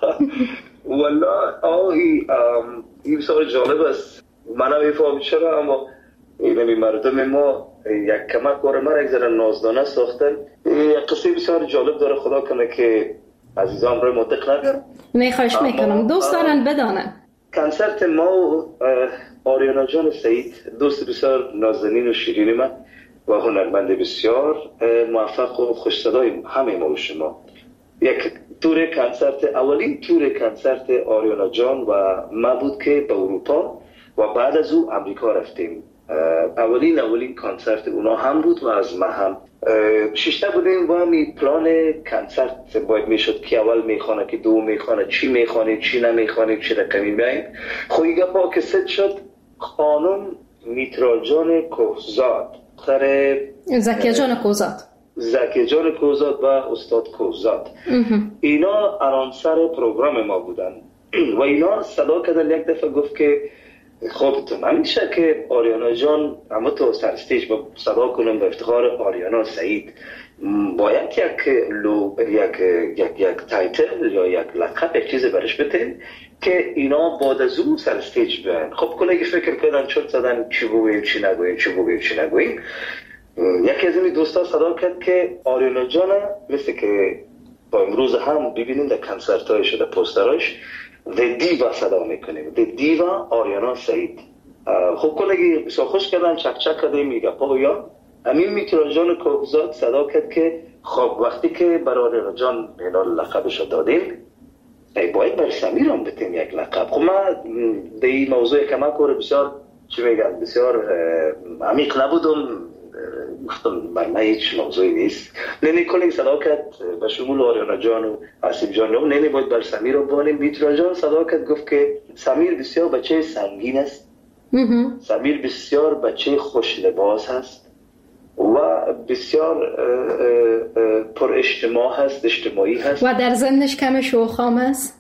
Speaker 4: والله این بسیار جالب است. من هم میفهم چرا، اما این مردم ما یک کمک باره ما را یک ذره نازدانه ساختن. یک قصه بسیار جالب داره، خدا کنه که عزیزان روی مدق نگرم.
Speaker 3: نه خواهش میکنم، دوست دارن بدانن.
Speaker 4: کنسرت ما و آریانا جان سعید، دوست بسیار نازنین و شیرین من و هنرمند بسیار موفق و خوش صدای همه ما و شما، یک تور کنسرت، اولین تور کنسرت آریانا جان و ما بود که به اروپا و بعد از او امریکا رفتیم. اولین کنسرت اونا هم بود و از ما هم ششته بودیم و همی پلان کنسرت باید میشد که اول میخوانه که دو میخوانه، چی میخوانه چی نمیخوانه، چی رقمی بیاییم. خویگه با که ست شد خانم میترا جان کوزاد،
Speaker 3: زکی جان کوزاد و استاد کوزاد، اینا انانسر پروگرام ما بودن و اینا صدا کردن. یک دفعه گفت که خب تو نمیشه که آریانا جان اما تو سر استیج با صدا کنم به افتخار آریانا سعید، باید یک تایتل یا یک لقب یک چیز برش بتین که اینا بعد از اون سر استیج بیان. خب کلیگی فکر کردن چرت زدن چی بگویم چی نگویم. یکی از این دوستا صدا کرد که آریانا جان مثل که با امروز هم ببینیم در کنسرت های شده پوستراش The Diva صدا میکنیم، The Diva آریانا سعید. خب کلگی بسیار خوش کردن، چک کردیم میگه پاویا امین میترا جان کوزاد صدا کرد که خب وقتی که برای آریانا جان اینا لقبش رو دادیم باید بر سمیر هم بتیم یک لقب. خب من در این موضوع کمک کاره بسیار چی میگن بسیار عمیق نبودم، گفتم من هیچ موضوعی نیست. نینی کلی صدا کرد به شمول آریانا جان و آسیب جان، نینی باید بر سمیر رو بانیم. میترا جان صدا کرد گفت که سمیر بسیار بچه سنگین است، سمیر بسیار بچه خوش لباس هست و بسیار پر اجتماعی هست و در ضمنش کم شوخام است.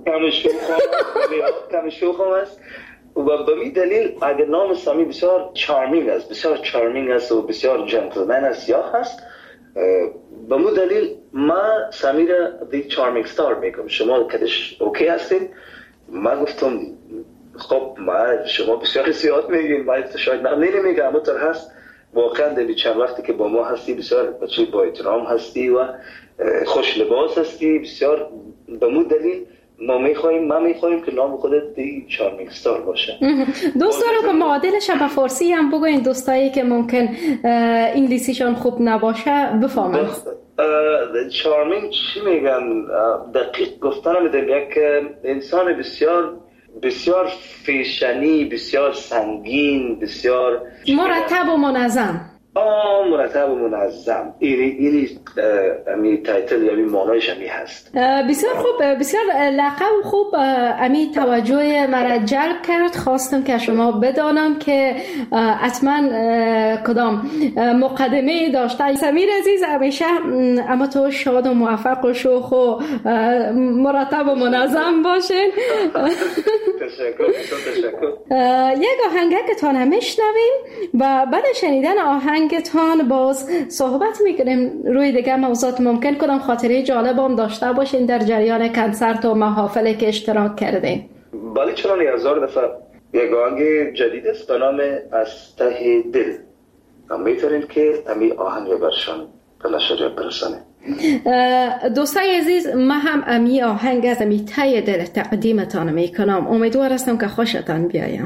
Speaker 4: کم شوخام است و به می دلیل اگر نام سمیر بسیار چارمینگ است و بسیار جنتلمن است یا هست، به مو دلیل ما سمیر دی چارمینگ ستار میگم. شما کدش اوکی هستین؟ من گفتم خب ما شما بسیار زیاد میگین، من شاید نمیگم اما تر هست واقعا در چند وقتی که با ما هستی بسیار بچه با احترام هستی و خوش لباس هستی. بسیار به مود دلیل ما میخوایم که نام خودت دی چارمینگ ستار باشه.
Speaker 3: دوست دارم که معادلش به فارسی هم بگوین، دوستایی که ممکن انگلیسیشان خوب نباشه بفهمن.
Speaker 4: چارمینگ چی میگن؟ دقیق گفتن میدم یک انسان بسیار بسیار فیشنی، بسیار سنگین، بسیار
Speaker 3: مرتب و منظم.
Speaker 4: مرتب و منظم. اینی تایتل یا این معنایش همی هست.
Speaker 3: بسیار خوب، بسیار لقب خوب. امی توجه مرا جلب کرد. خواستم که شما بدانم که حتما کدام مقدمه داشته. سمیر عزیز همیشه اما تو شاد و موفق و شوخ و مرتب و منظم باشین.
Speaker 4: تشکر.
Speaker 3: یک آهنگتان هم میشنویم و بعد شنیدن آهنگتان باز صحبت میکنیم روی دیگه موضوعات. ممکن کدام خاطره جالب هم داشته باشین در جریان کنسرت و محافلی که اشتراک کردین؟
Speaker 4: بله چرا نه، 1000 دفعه. یک آهنگ جدید است به نام از ته دل. میتونیم که امی آهنگ برشان به نشریات برسانه.
Speaker 3: دوستای عزیز، من هم امی آهنگ از امی ته دل تقدیمتان میکنم. امیدوار هستم که خوشتان بیایم.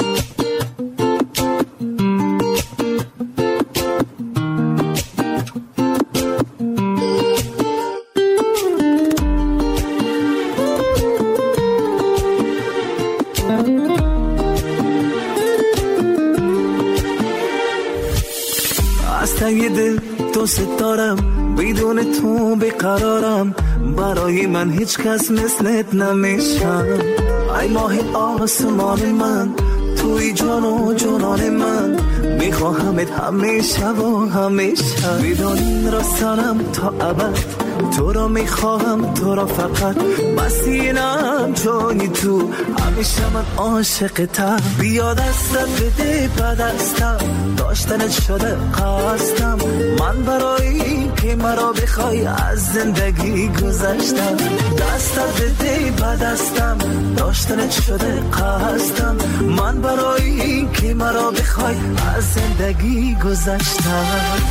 Speaker 5: از ته دل دوست دارم، بدون تو بیقرارم، برای من هیچ کس مثلت نمیشم. ای ماه آسمان من، توی جان و جانان من، میخواهمت همیشه و همیشه. بدون راستانم تا ابد، تو را میخواهم، تو را فقط، بسینم جای تو، همیشه من عاشقتم. بیا دستت بده به دستم، داشتنت شده قصدم، من برای که مرا بخوای از زندگی گذشتم. دستت بده به دستم، داشتنت شده قصدم، من برای که مرا بخوای از زندگی گذشتم.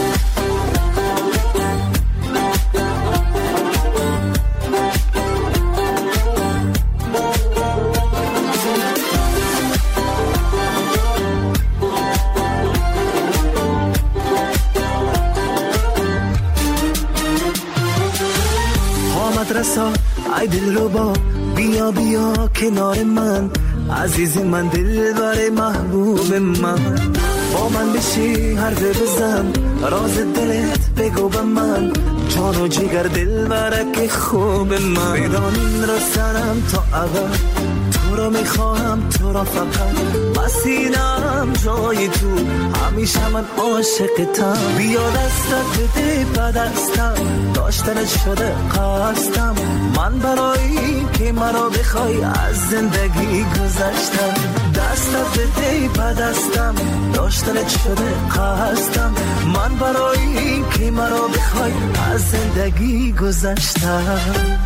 Speaker 5: رسا ای دل رو با، بیا بیا کنار من، عزیز من، دلبر محبوب من. با من بشی حرف بزن، راز دلت بگو به من، جان و جگر دلبرک خوب من. بدان رسنم تا ابد، تو را میخواهم، تو را فقط، بسینم جای تو، همیشه من عاشقتم. بیا دستت بده به دستم، داشتنت شده قصدم، من برای که مرا بخوای از زندگی گذشتم. دستت بده به دستم، داشتنت شده قصدم، من برای که مرا بخوای از زندگی گذشتم.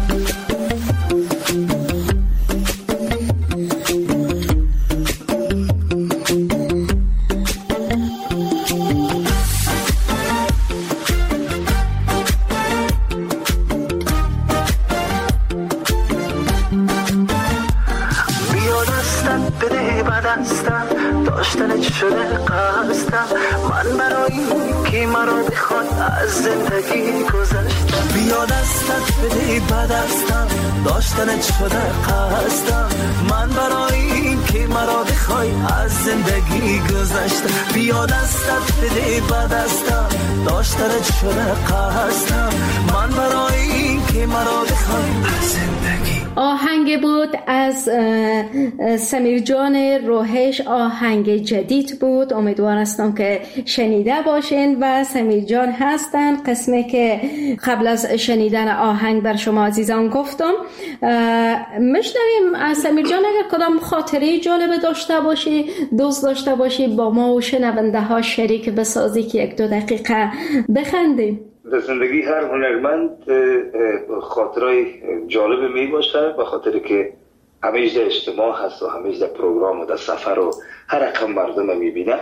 Speaker 5: داشتنت شده قصدم، من برای که مرا بخواد از زندگی گذشتم. بیا دستت بده به دستم، داشتنت شده قصدم، من برای که مرا بخوای از زندگی گذشتم. بیا دستت بده به دستم، داشتنت شده قصدم، من برای که مرا بخوای از زندگی.
Speaker 3: آهنگ بود از سمیر جان روحش، آهنگ جدید بود. امیدوار هستم که شنیده باشین و سمیر جان هستن. قسمی که قبل از شنیدن آهنگ بر شما عزیزان گفتم. میشنویم از سمیر جان. اگر کدام خاطره جالب داشته باشی، دوست داشته باشی، با ما و شنونده ها شریک بسازی که 1-2 دقیقه بخندیم.
Speaker 4: در زندگی هر هنرمند خاطرهای جالب می باشه، به خاطر که همیشه در اجتماع هست و همیشه در پروگرام و در سفر و هر رقم مردم می بینه.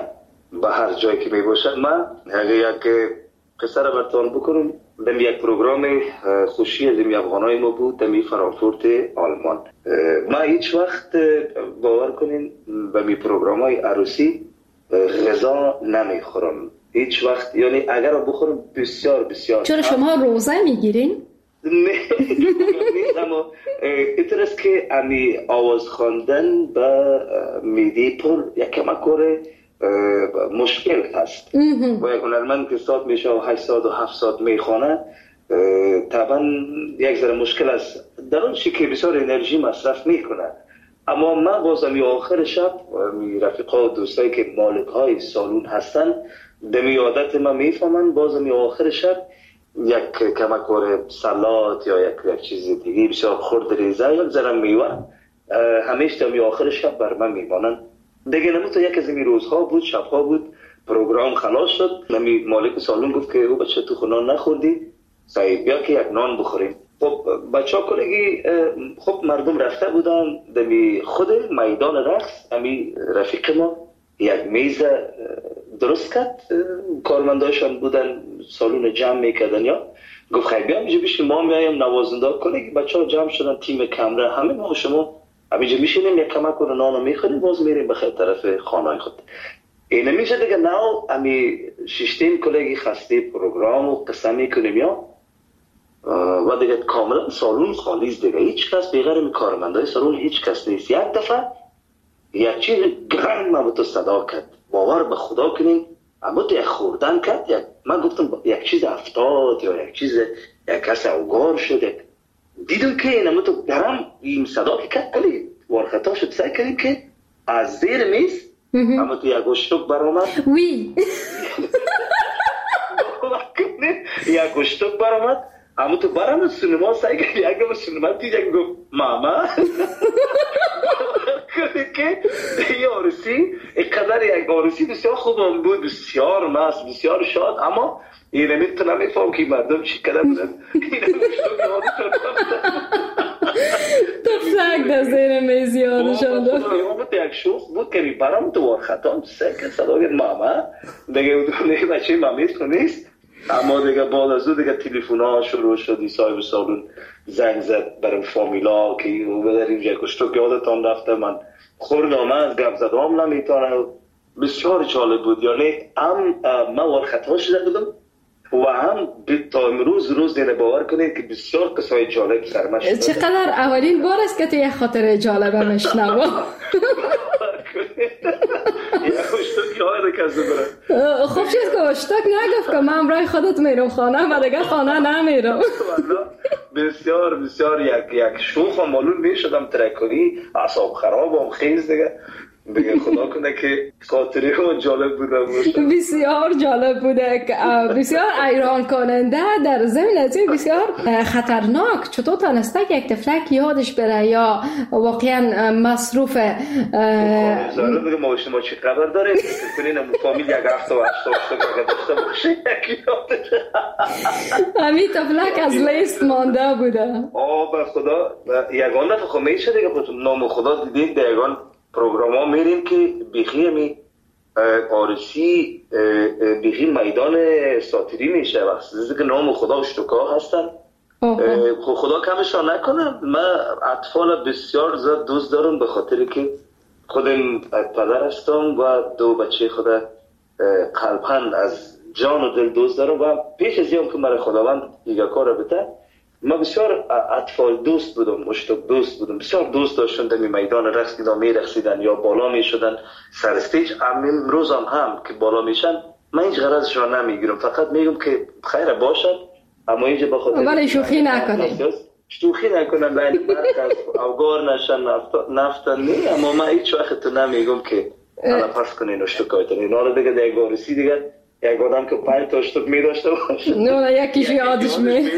Speaker 4: به هر جایی که می باشد. من یک قصه را براتون بکنم. در یک پروگرام خوشی از افغانای ما بود در فرانکفورت آلمان. ما هیچ وقت باور کنین به می پروگرام های عروسی غذا نمیخورم هیچ وقت، یعنی اگر بخورم بسیار بسیار.
Speaker 3: چرا شما روزه میگیرین؟
Speaker 4: نه اما اینطور است که امی آواز خواندن به میدی پر یک کمکور مشکل هست و یک هنرمند که ساعت میشه و 8 ساعت و 7 ساعت میخوانه طبعا یک ذره مشکل است در اون چی که بسیار انرژی مصرف میکنه. اما من بازم آخر شب رفیقا و دوستایی که مالک های سالون هستن دمی عادت ما میفهمن بازم آخر شب یک کمکور سلات یا یک چیز دیگه بسیار خرد ریزه یا ذره میوه همیشه دمی آخر شب بر من میمانن. دیگه نمو تا یک از این روزها بود، شبها بود، پروگرام خلاص شد، نمی مالک سالون گفت که او بچه تو نان نخوردی سعید بیا که یک نان بخوریم. خب بچه ها کلگی خب مردم رفته بودن دمی خود میدان رقص. امی رفیق ما یک میز درست کرد، کارمنداشان بودن سالون جمع میکردن یا گفت خیلی بیا اینجا بشین ما میایم نوازنده کلگی. بچه ها جمع شدن تیم کمره همه ما و شما اینجا میشینیم یک کمک کنه نانو میخوریم باز میریم بخیر طرف خانه خود. اینه میشه دیگه ناو امی ششتیم کلگی خسته پروگرام و قصه میکنیم یا و دیگه کاملا سالون خالیز دیگه هیچ کس بغیر می کارمندای سالون هیچ کس نیست. یک دفعه یک چیز گرنگ من تو صدا کرد، باور به خدا کنین اما تو یک خوردن کرد. من گفتم یک چیز افتاد یا یک چیز یک کس اوگار شد. دیدم که این اما تو گرم این صدا که کرد کلی ورخطا شد سعی کردیم که از زیر میز اما تو یک گشتک برآمد.
Speaker 3: وی
Speaker 4: یک گشتک برآمد اما تو برام سینما سعی کرد یک سینما دیگه گفت ماما که یه عروسی اینقدر یک عروسی بسیار خوب بود، بسیار مست، بسیار شاد. اما اینه میتونم میفهم که مردم چی کرده بودن. اینه
Speaker 3: تفلک در زیر میز یادشان داد.
Speaker 4: بود یک شوخ بود که برام تو ورخطا سکت صدا گرد ماما دیگه اونه بچه مامیت نیست. اما دیگه بعد از دیگه تلفن ها شروع شد، صاحب سالون زنگ زد برای فامیلا که او در اینجا کشتو که یادتان رفته من خوردم از گپ زدم نمیتونه. بسیار جالب بود، یعنی هم من ورخطا شده بودم و هم تا امروز روز اینه باور کنید که بسیار قصای جالب سرمش شده.
Speaker 3: چقدر اولین بار است که تو یک خاطر جالبه مشنوه. خوب شد که اشتاک نگفت که من برای خودت میرم خانه و دیگه خانه نمیرم.
Speaker 4: بسیار بسیار یک شوخ و مالون میشدم ترکانی اعصاب خرابم خیز دیگه خدا کنه که خاطره ها جالب بوده باشه.
Speaker 3: بسیار جالب بوده، بسیار ایران کننده، در ضمن از این بسیار خطرناک. چطور تانسته که یک تفلک یادش بره یا واقعا مصروف
Speaker 4: زاره دیگه ما شما چی خبر داریم کنین فامیل یک هفته و 8 تا داشته باشه یکی یادش
Speaker 3: همین تفلک از لیست مانده بوده.
Speaker 4: به خدا یگان دفعه خب میشه دیگه نام خدا دیدید در یگان پروگرام ها میریم که بیخی همی عروسی بیخی میدان ساتری میشه وقتی که نام خدا اشتکا هستن. خدا کمشان نکنم. من اطفال بسیار زیاد دوست دارم به خاطر که خودم پدر هستم و 2 بچه خدا قلباً از جان و دل دوست دارم و پیش از این که مرا خداوند دیگه کار بده ما بسیار اطفال دوست بودم، مشتاق دوست بودم، بسیار دوست داشتم در میدان رقص که می رقصیدن یا بالا می شدن سر استیج. امروز هم که بالا میشن من هیچ غرضشون نمیگیرم، فقط میگم که خیر باشد اما اینجا بخاطر
Speaker 3: ولی شوخی نکنید،
Speaker 4: شوخی نکنن لعنت مرکز اوگار نشن نفتن نی. اما من هیچ وقت تو نمیگم که حالا پس کنین اشتکایتن اینا رو دیگه در گارسی دیگه یک آدم که 5 تا اشتک می داشته باشه
Speaker 3: نه یکیش یادش می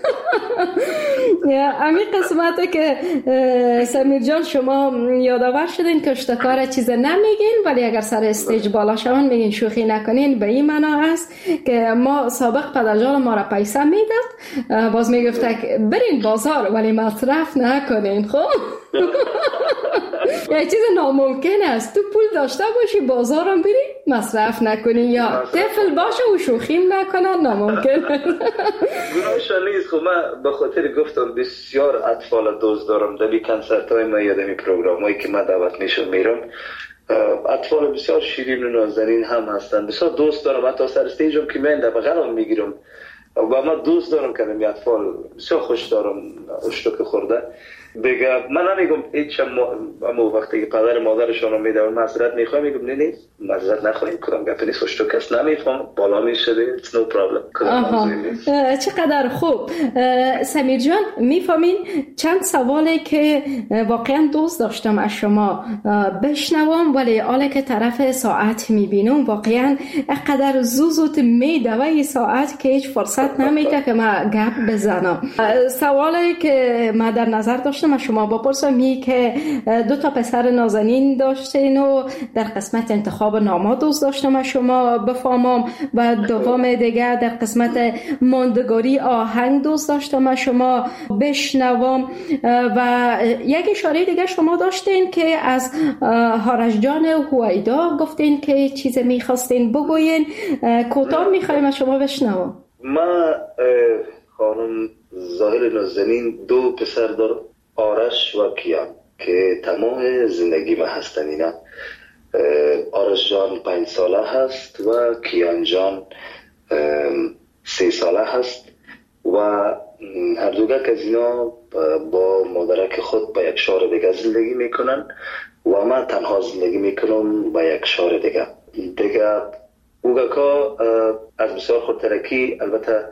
Speaker 3: همین قسمته که سمیر جان شما یادآور شدین که اشتکار چیز نمیگین ولی اگر سر استیج بالا شون میگین شوخی نکنین. به این معنا است که ما سابق پدرجان ما را پیسه میداد باز میگفت برین بازار ولی مصرف نکنین. خب یک چیز ناممکن است. تو پول داشته باشی بازارم بری مصرف نکنی یا طفل باشه و شوخی نکنن ناممکن.
Speaker 4: گناهشان نیست. خب من به خاطر گفتم بسیار اطفال دوست دارم. در کنسرت های ما یا در پروگرام هایی که من دعوت میشم میرم، اطفال بسیار شیرین و نازنین هم هستن. بسیار دوست دارم. حتی سر استیجم که من در بغلم میگیرم و من دوست دارم که این اطفال بسیار خوش دارم اشتک خورده. دیگه من نمیگم هیچ، اما وقتی که پدر مادرشون رو میدم معذرت میخوام، میگم نه معذرت نخواهیم، کدام گپ نیست، اشتک است، نمیفهم، بالا میشه، it's no problem.
Speaker 3: چقدر خوب. سمیر جان میفهمین چند سوالی که واقعا دوست داشتم از شما بشنوم، ولی حالا که طرف ساعت میبینم واقعا اقدر زوزوت میدوه ساعت که هیچ فرصت نمیده که من گپ بزنم. سوالی که من در نظر داشتم از شما بپرسم می که 2 پسر نازنین داشتین و در قسمت انتخاب نام‌ها دوست داشتم از شما بفهمم، و دوم دیگر در قسمت ماندگاری آهنگ دوست داشتم از شما بشنوم. و یک اشاره دیگر شما داشتین که از آرش جان هویدا گفتین که چیز میخواستین بگوین، کوتاه میخوایم از شما بشنوم.
Speaker 4: من خانم ظاهر نازنین 2 پسر دارم، آرش و کیان، که تمام زندگی ما هستن. اینا آرش جان 5 ساله هست و کیان جان 3 ساله هست و هر دوگه از اینا با مادرک خود به یک شهر دیگه زندگی میکنن و من تنها زندگی میکنم به یک شهر دیگه. اوگاکا از بسیار خود ترکی، البته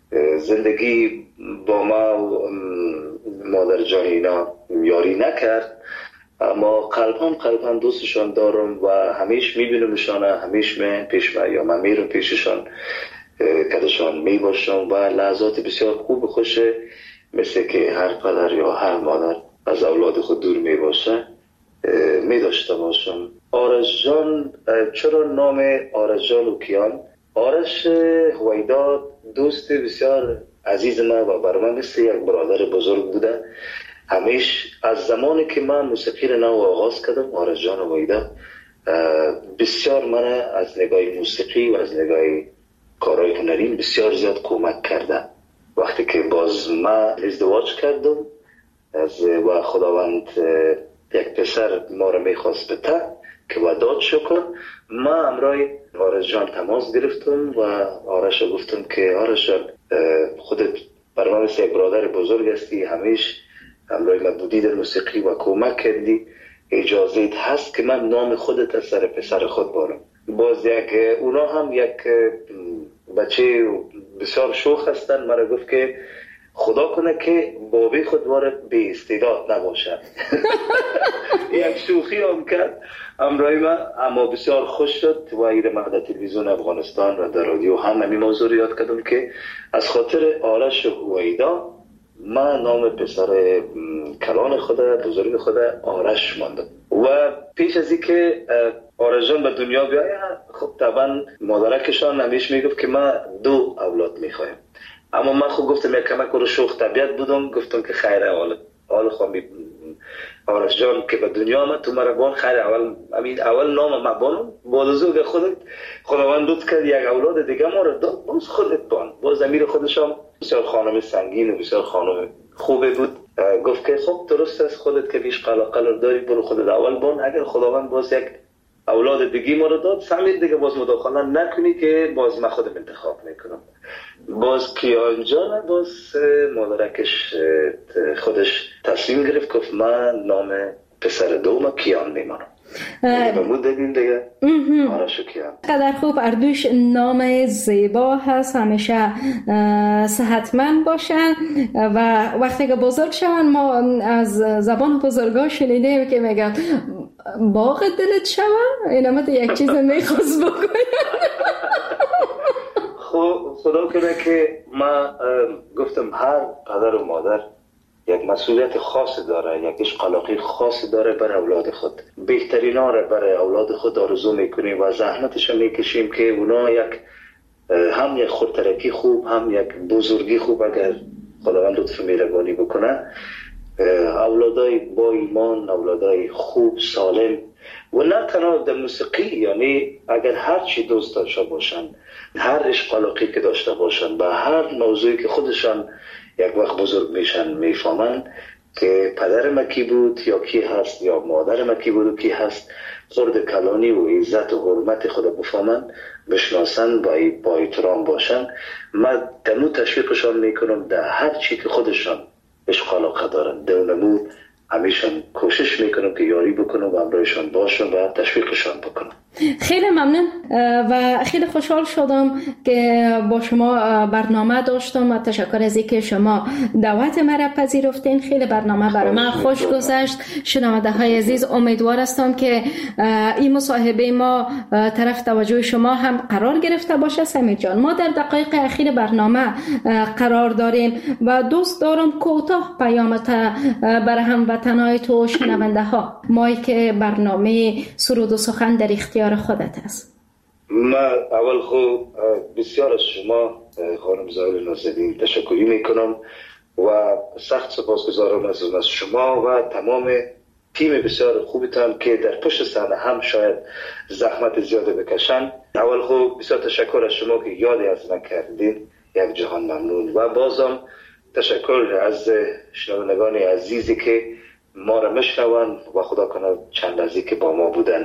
Speaker 4: زندگی با ما و مادر جان اینا یاری نکرد، اما قلبم دوستشان دارم و همیش میبینمشان، همیش من پیش یا من میرم پیششان کدشان میباشم و لحظات بسیار خوب خوشه، مثل که هر پدر یا هر مادر از اولاد خود دور میباشه میداشته باشم. آرش جان، چرا نام آرش جان و کیان؟ آرش هویدا دوست بسیار عزیز من و بر من مثل یک برادر بزرگ بوده. همیش از زمانی که من موسیقی رو نو آغاز کردم، آرش جان هویدا بسیار من از نگاه موسیقی و از نگاه کارهای هنری بسیار زیاد کمک کرده. وقتی که باز من ازدواج کردم و خداوند یک پسر ما رو میخواست بته که وداد شکر، من امرای آرش جان تماس گرفتم و آرش گفتم که آرش جان خودت برای من مثل یک برادر بزرگ هستی، همیش امرای من بودی در موسیقی و کمک کردی، اجازهت هست که من نام خودت از سر پسر خود بارم. باز اونا هم یک بچه بسیار شوخ هستن، مرا گفت که خدا کنه که بابی خود وارد به استعداد نباشه. یک شوخی هم کرد امرای من، اما بسیار خوش شد و ایره من در تلویزیون افغانستان و در رادیو هم همین موضوع یاد کردم که از خاطر آرش هویدا من نام پسر کلان خود بزرگ خود آرش ماندم. و پیش از این که آرش جان به دنیا بیاید، خب طبعا مادرکشان همیش میگفت که من 2 اولاد میخوایم، اما من خب گفتم یک کمک رو شوخ طبیعت بودم، گفتم که خیره حال خواهم آرش جان که به دنیا آمد تو مربان خیر اول نام مبانم بازوگ خودت خداوند دوست کرد یک اولاد دیگه ما رو داد، باز خودت بان. باز امیر خودش هم بسیار خانم سنگین و بسیار خانم خوبه بود، گفت که خب درست است خودت که بیش قلقل داری برو خودت اول بان، اگر خداوند باز یک اولاد دیگه ما رو داد سمیر دیگه باز مداخله نکنی که باز من خودم انتخاب میکنم. باز کیان جان باز مادرکش خودش تصمیم گرفت گفت من نام پسر دوم کیان میمانم. بمود دیدیم دیگه آرش و کیان.
Speaker 3: قدر خوب، اردوش نام زیبا هست، همیشه صحتمند باشن و وقتی که بزرگ شون ما از زبان بزرگا شنیدیم که میگن باغ دلت شون، اینم یک چیز میخواست بکنم.
Speaker 4: خدا کنه که من گفتم هر پدر و مادر یک مسئولیت خاص داره، یک عشق علاقه خاص داره بر اولاد خود. بهترین ها را برای اولاد خود آرزو میکنیم و زحمتش میکشیم که اونا هم یک خودترکی خوب، هم یک بزرگی خوب اگر خداوند لطف مهربانی بکنه اولادای با ایمان، اولادای خوب سالم و نه تنها در موسیقی، یعنی اگر هر چی دوست داشته باشن، هر عشق علاقی که داشته باشن به هر موضوعی که خودشان یک وقت بزرگ میشن میفهمن که پدر ما کی بود یا کی هست یا مادر ما کی بود و کی هست، خرد کلانی و عزت و حرمت خود بفهمن، بشناسن، با احترام باشن. من دمو تشویقشان میکنم در هر چی که خودشان عشق علاقه دارن، دونمو همیشه کوشش میکنم که یاری بکنم و همراهشان باشم و تشویقشان بکنم.
Speaker 3: خیلی ممنون و خیلی خوشحال شدم که با شما برنامه داشتم و تشکر از اینکه شما دعوت مرا پذیرفتین. خیلی برنامه برای من خوش گذشت. شنونده های عزیز، امیدوار هستم که این مصاحبه ما طرف توجه شما هم قرار گرفته باشه. سمیر جان، ما در دقایق اخیر برنامه قرار داریم و دوست دارم کوتاه پیامت برای هموطنای تو شنونده ها. مایک برنامه سرود و سخن در اختیار خودت است.
Speaker 4: من اول خوب بسیار از شما خانم زاهل نازنین تشکری میکنم و سخت سپاسگزارم از شما و تمام تیم بسیار خوبتان که در پشت صحنه هم شاید زحمت زیاده بکشن. اول خوب بسیار تشکر از شما که یادی از من کردین، یک جهان ممنون. و بازم تشکر از شنوندگان عزیزی که ما را میشنون و خدا کنه چند لحظه که با ما بودن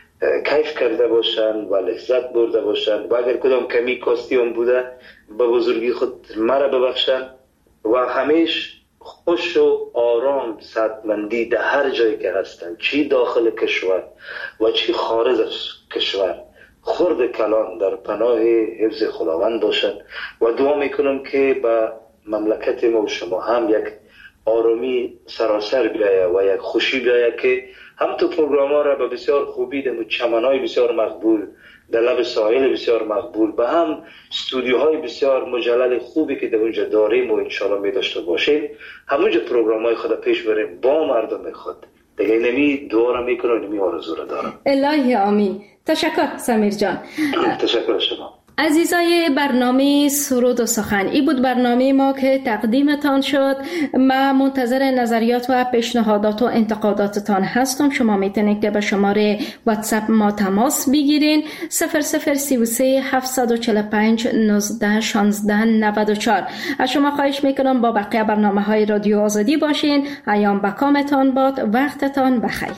Speaker 4: کیف کرده باشن و لذت برده باشن و اگر کدام کمی کاستی هم بوده به بزرگی خود مرا ببخشن و همیش خوش و آرام صحتمندی در هر جایی که هستن، چی داخل کشور و چی خارج از کشور، خرد کلان در پناه حفظ خداوند باشن و دعا میکنم که به مملکت ما و شما هم یک آرامی سراسر بیاید و یک خوشی بیاید که هم تو پروگرام ها را به بسیار خوبی در چمنهای بسیار مقبول، در لب ساحل بسیار مقبول، به هم استودیوهای بسیار مجلل خوبی که در اونجا داریم و انشاءالله می داشته باشیم، همونجا پروگرام های خود پیش بریم با مردم خود. دیگه نمی دعا را میکنم و نمی آرزو را دارم.
Speaker 3: الهی آمین. تشکر سمیر جان.
Speaker 4: تشکر شما.
Speaker 3: عزیزای برنامه سرود و سخن، این بود برنامه ما که تقدیمتان شد. من منتظر نظریات و پیشنهادات و انتقاداتتان هستم. شما میتونید که به شماره واتساپ ما تماس بگیرین 0033 745 19 16 94. از شما خواهش میکنم با بقیه برنامه های رادیو آزادی باشین. ایام بکامتان باد، وقتتان بخیر.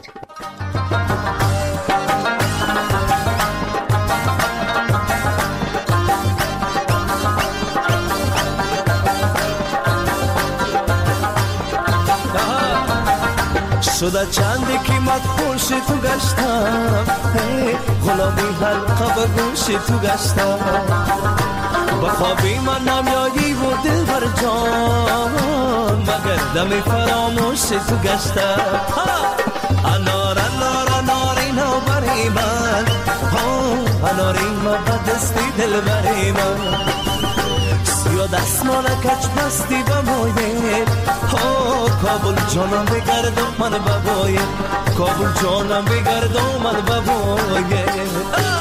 Speaker 5: شده چندی که مدخوش تو گشتم، غلامی حلقه به گوش تو گشتم، به خوابی من نمیایی و دل بر جان، مگر دم فراموش تو گشتم. انار انار اناری نو بری من، اناری ما بدستی دل بری من، یا دستمال کچ بستی به موید، کابل جانم بگرد و من بباید، کابل جانم بگرد و من بباید.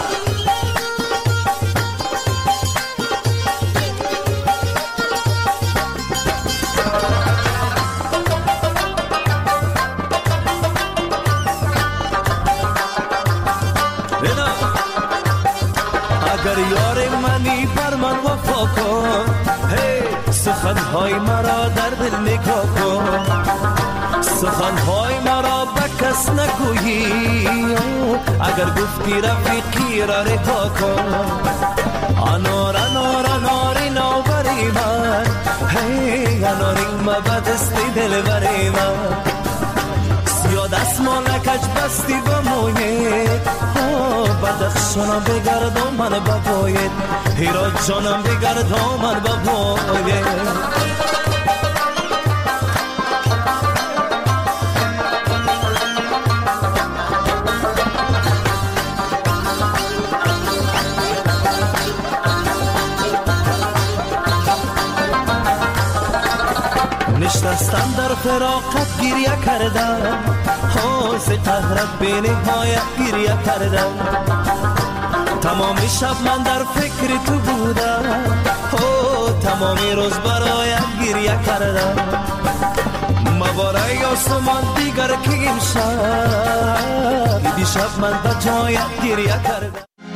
Speaker 5: اگر یار منی بر من وفا کن، سخنهای مرا در دل نگاه کن، سخنهای مرا به کس نگویی، اگر گفتی رفیقی را رها کن. انار انار اناری نو بری من، اناری ما بدستی دل بری من، سیا دستمال کج بستی به موید، بدخشانم بگرد و من بباید، هیرات جانم بگرد و من بباید. نشستم در فراقت گریه کردم، ز قهرت به نهایت گریه کردم، تمامی شب من در فکر تو بودم، تمامی روز برایت گریه کردم، مبارای آسمان دیگر که امشب دیشب من به جایت گریه کردم.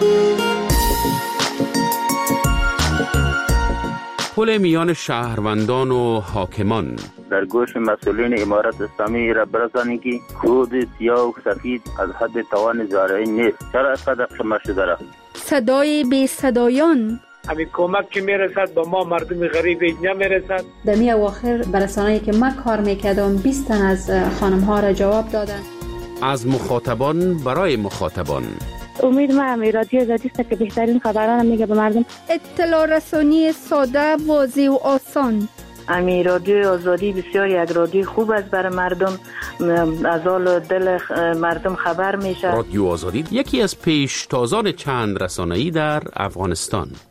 Speaker 6: پل میان شهروندان و حاکمان
Speaker 7: در گوش مسئولین امارت اسلامی را برسانی که خود سیاه و سفید از حد توان زارعی نیست. چرا اینقدر شما شده را؟
Speaker 8: صدای بی صدایان،
Speaker 9: همین کمک که میرسد با ما مردم غریب اینجا میرسد.
Speaker 3: در می اواخر برسانه‌ای که من کار میکردم 20 تن از خانم ها را جواب دادن.
Speaker 6: از مخاطبان برای مخاطبان.
Speaker 10: امید من رادیو آزادی است که بهترین خبران میگه به مردم.
Speaker 8: اطلاع رسانی ساده، واضح و آسان.
Speaker 11: امی رادیو آزادی بسیار یک رادیو خوب است برای مردم، از حال دل مردم خبر میشه.
Speaker 6: رادیو آزادی یکی از پیشتازان چند رسانه‌ای در افغانستان.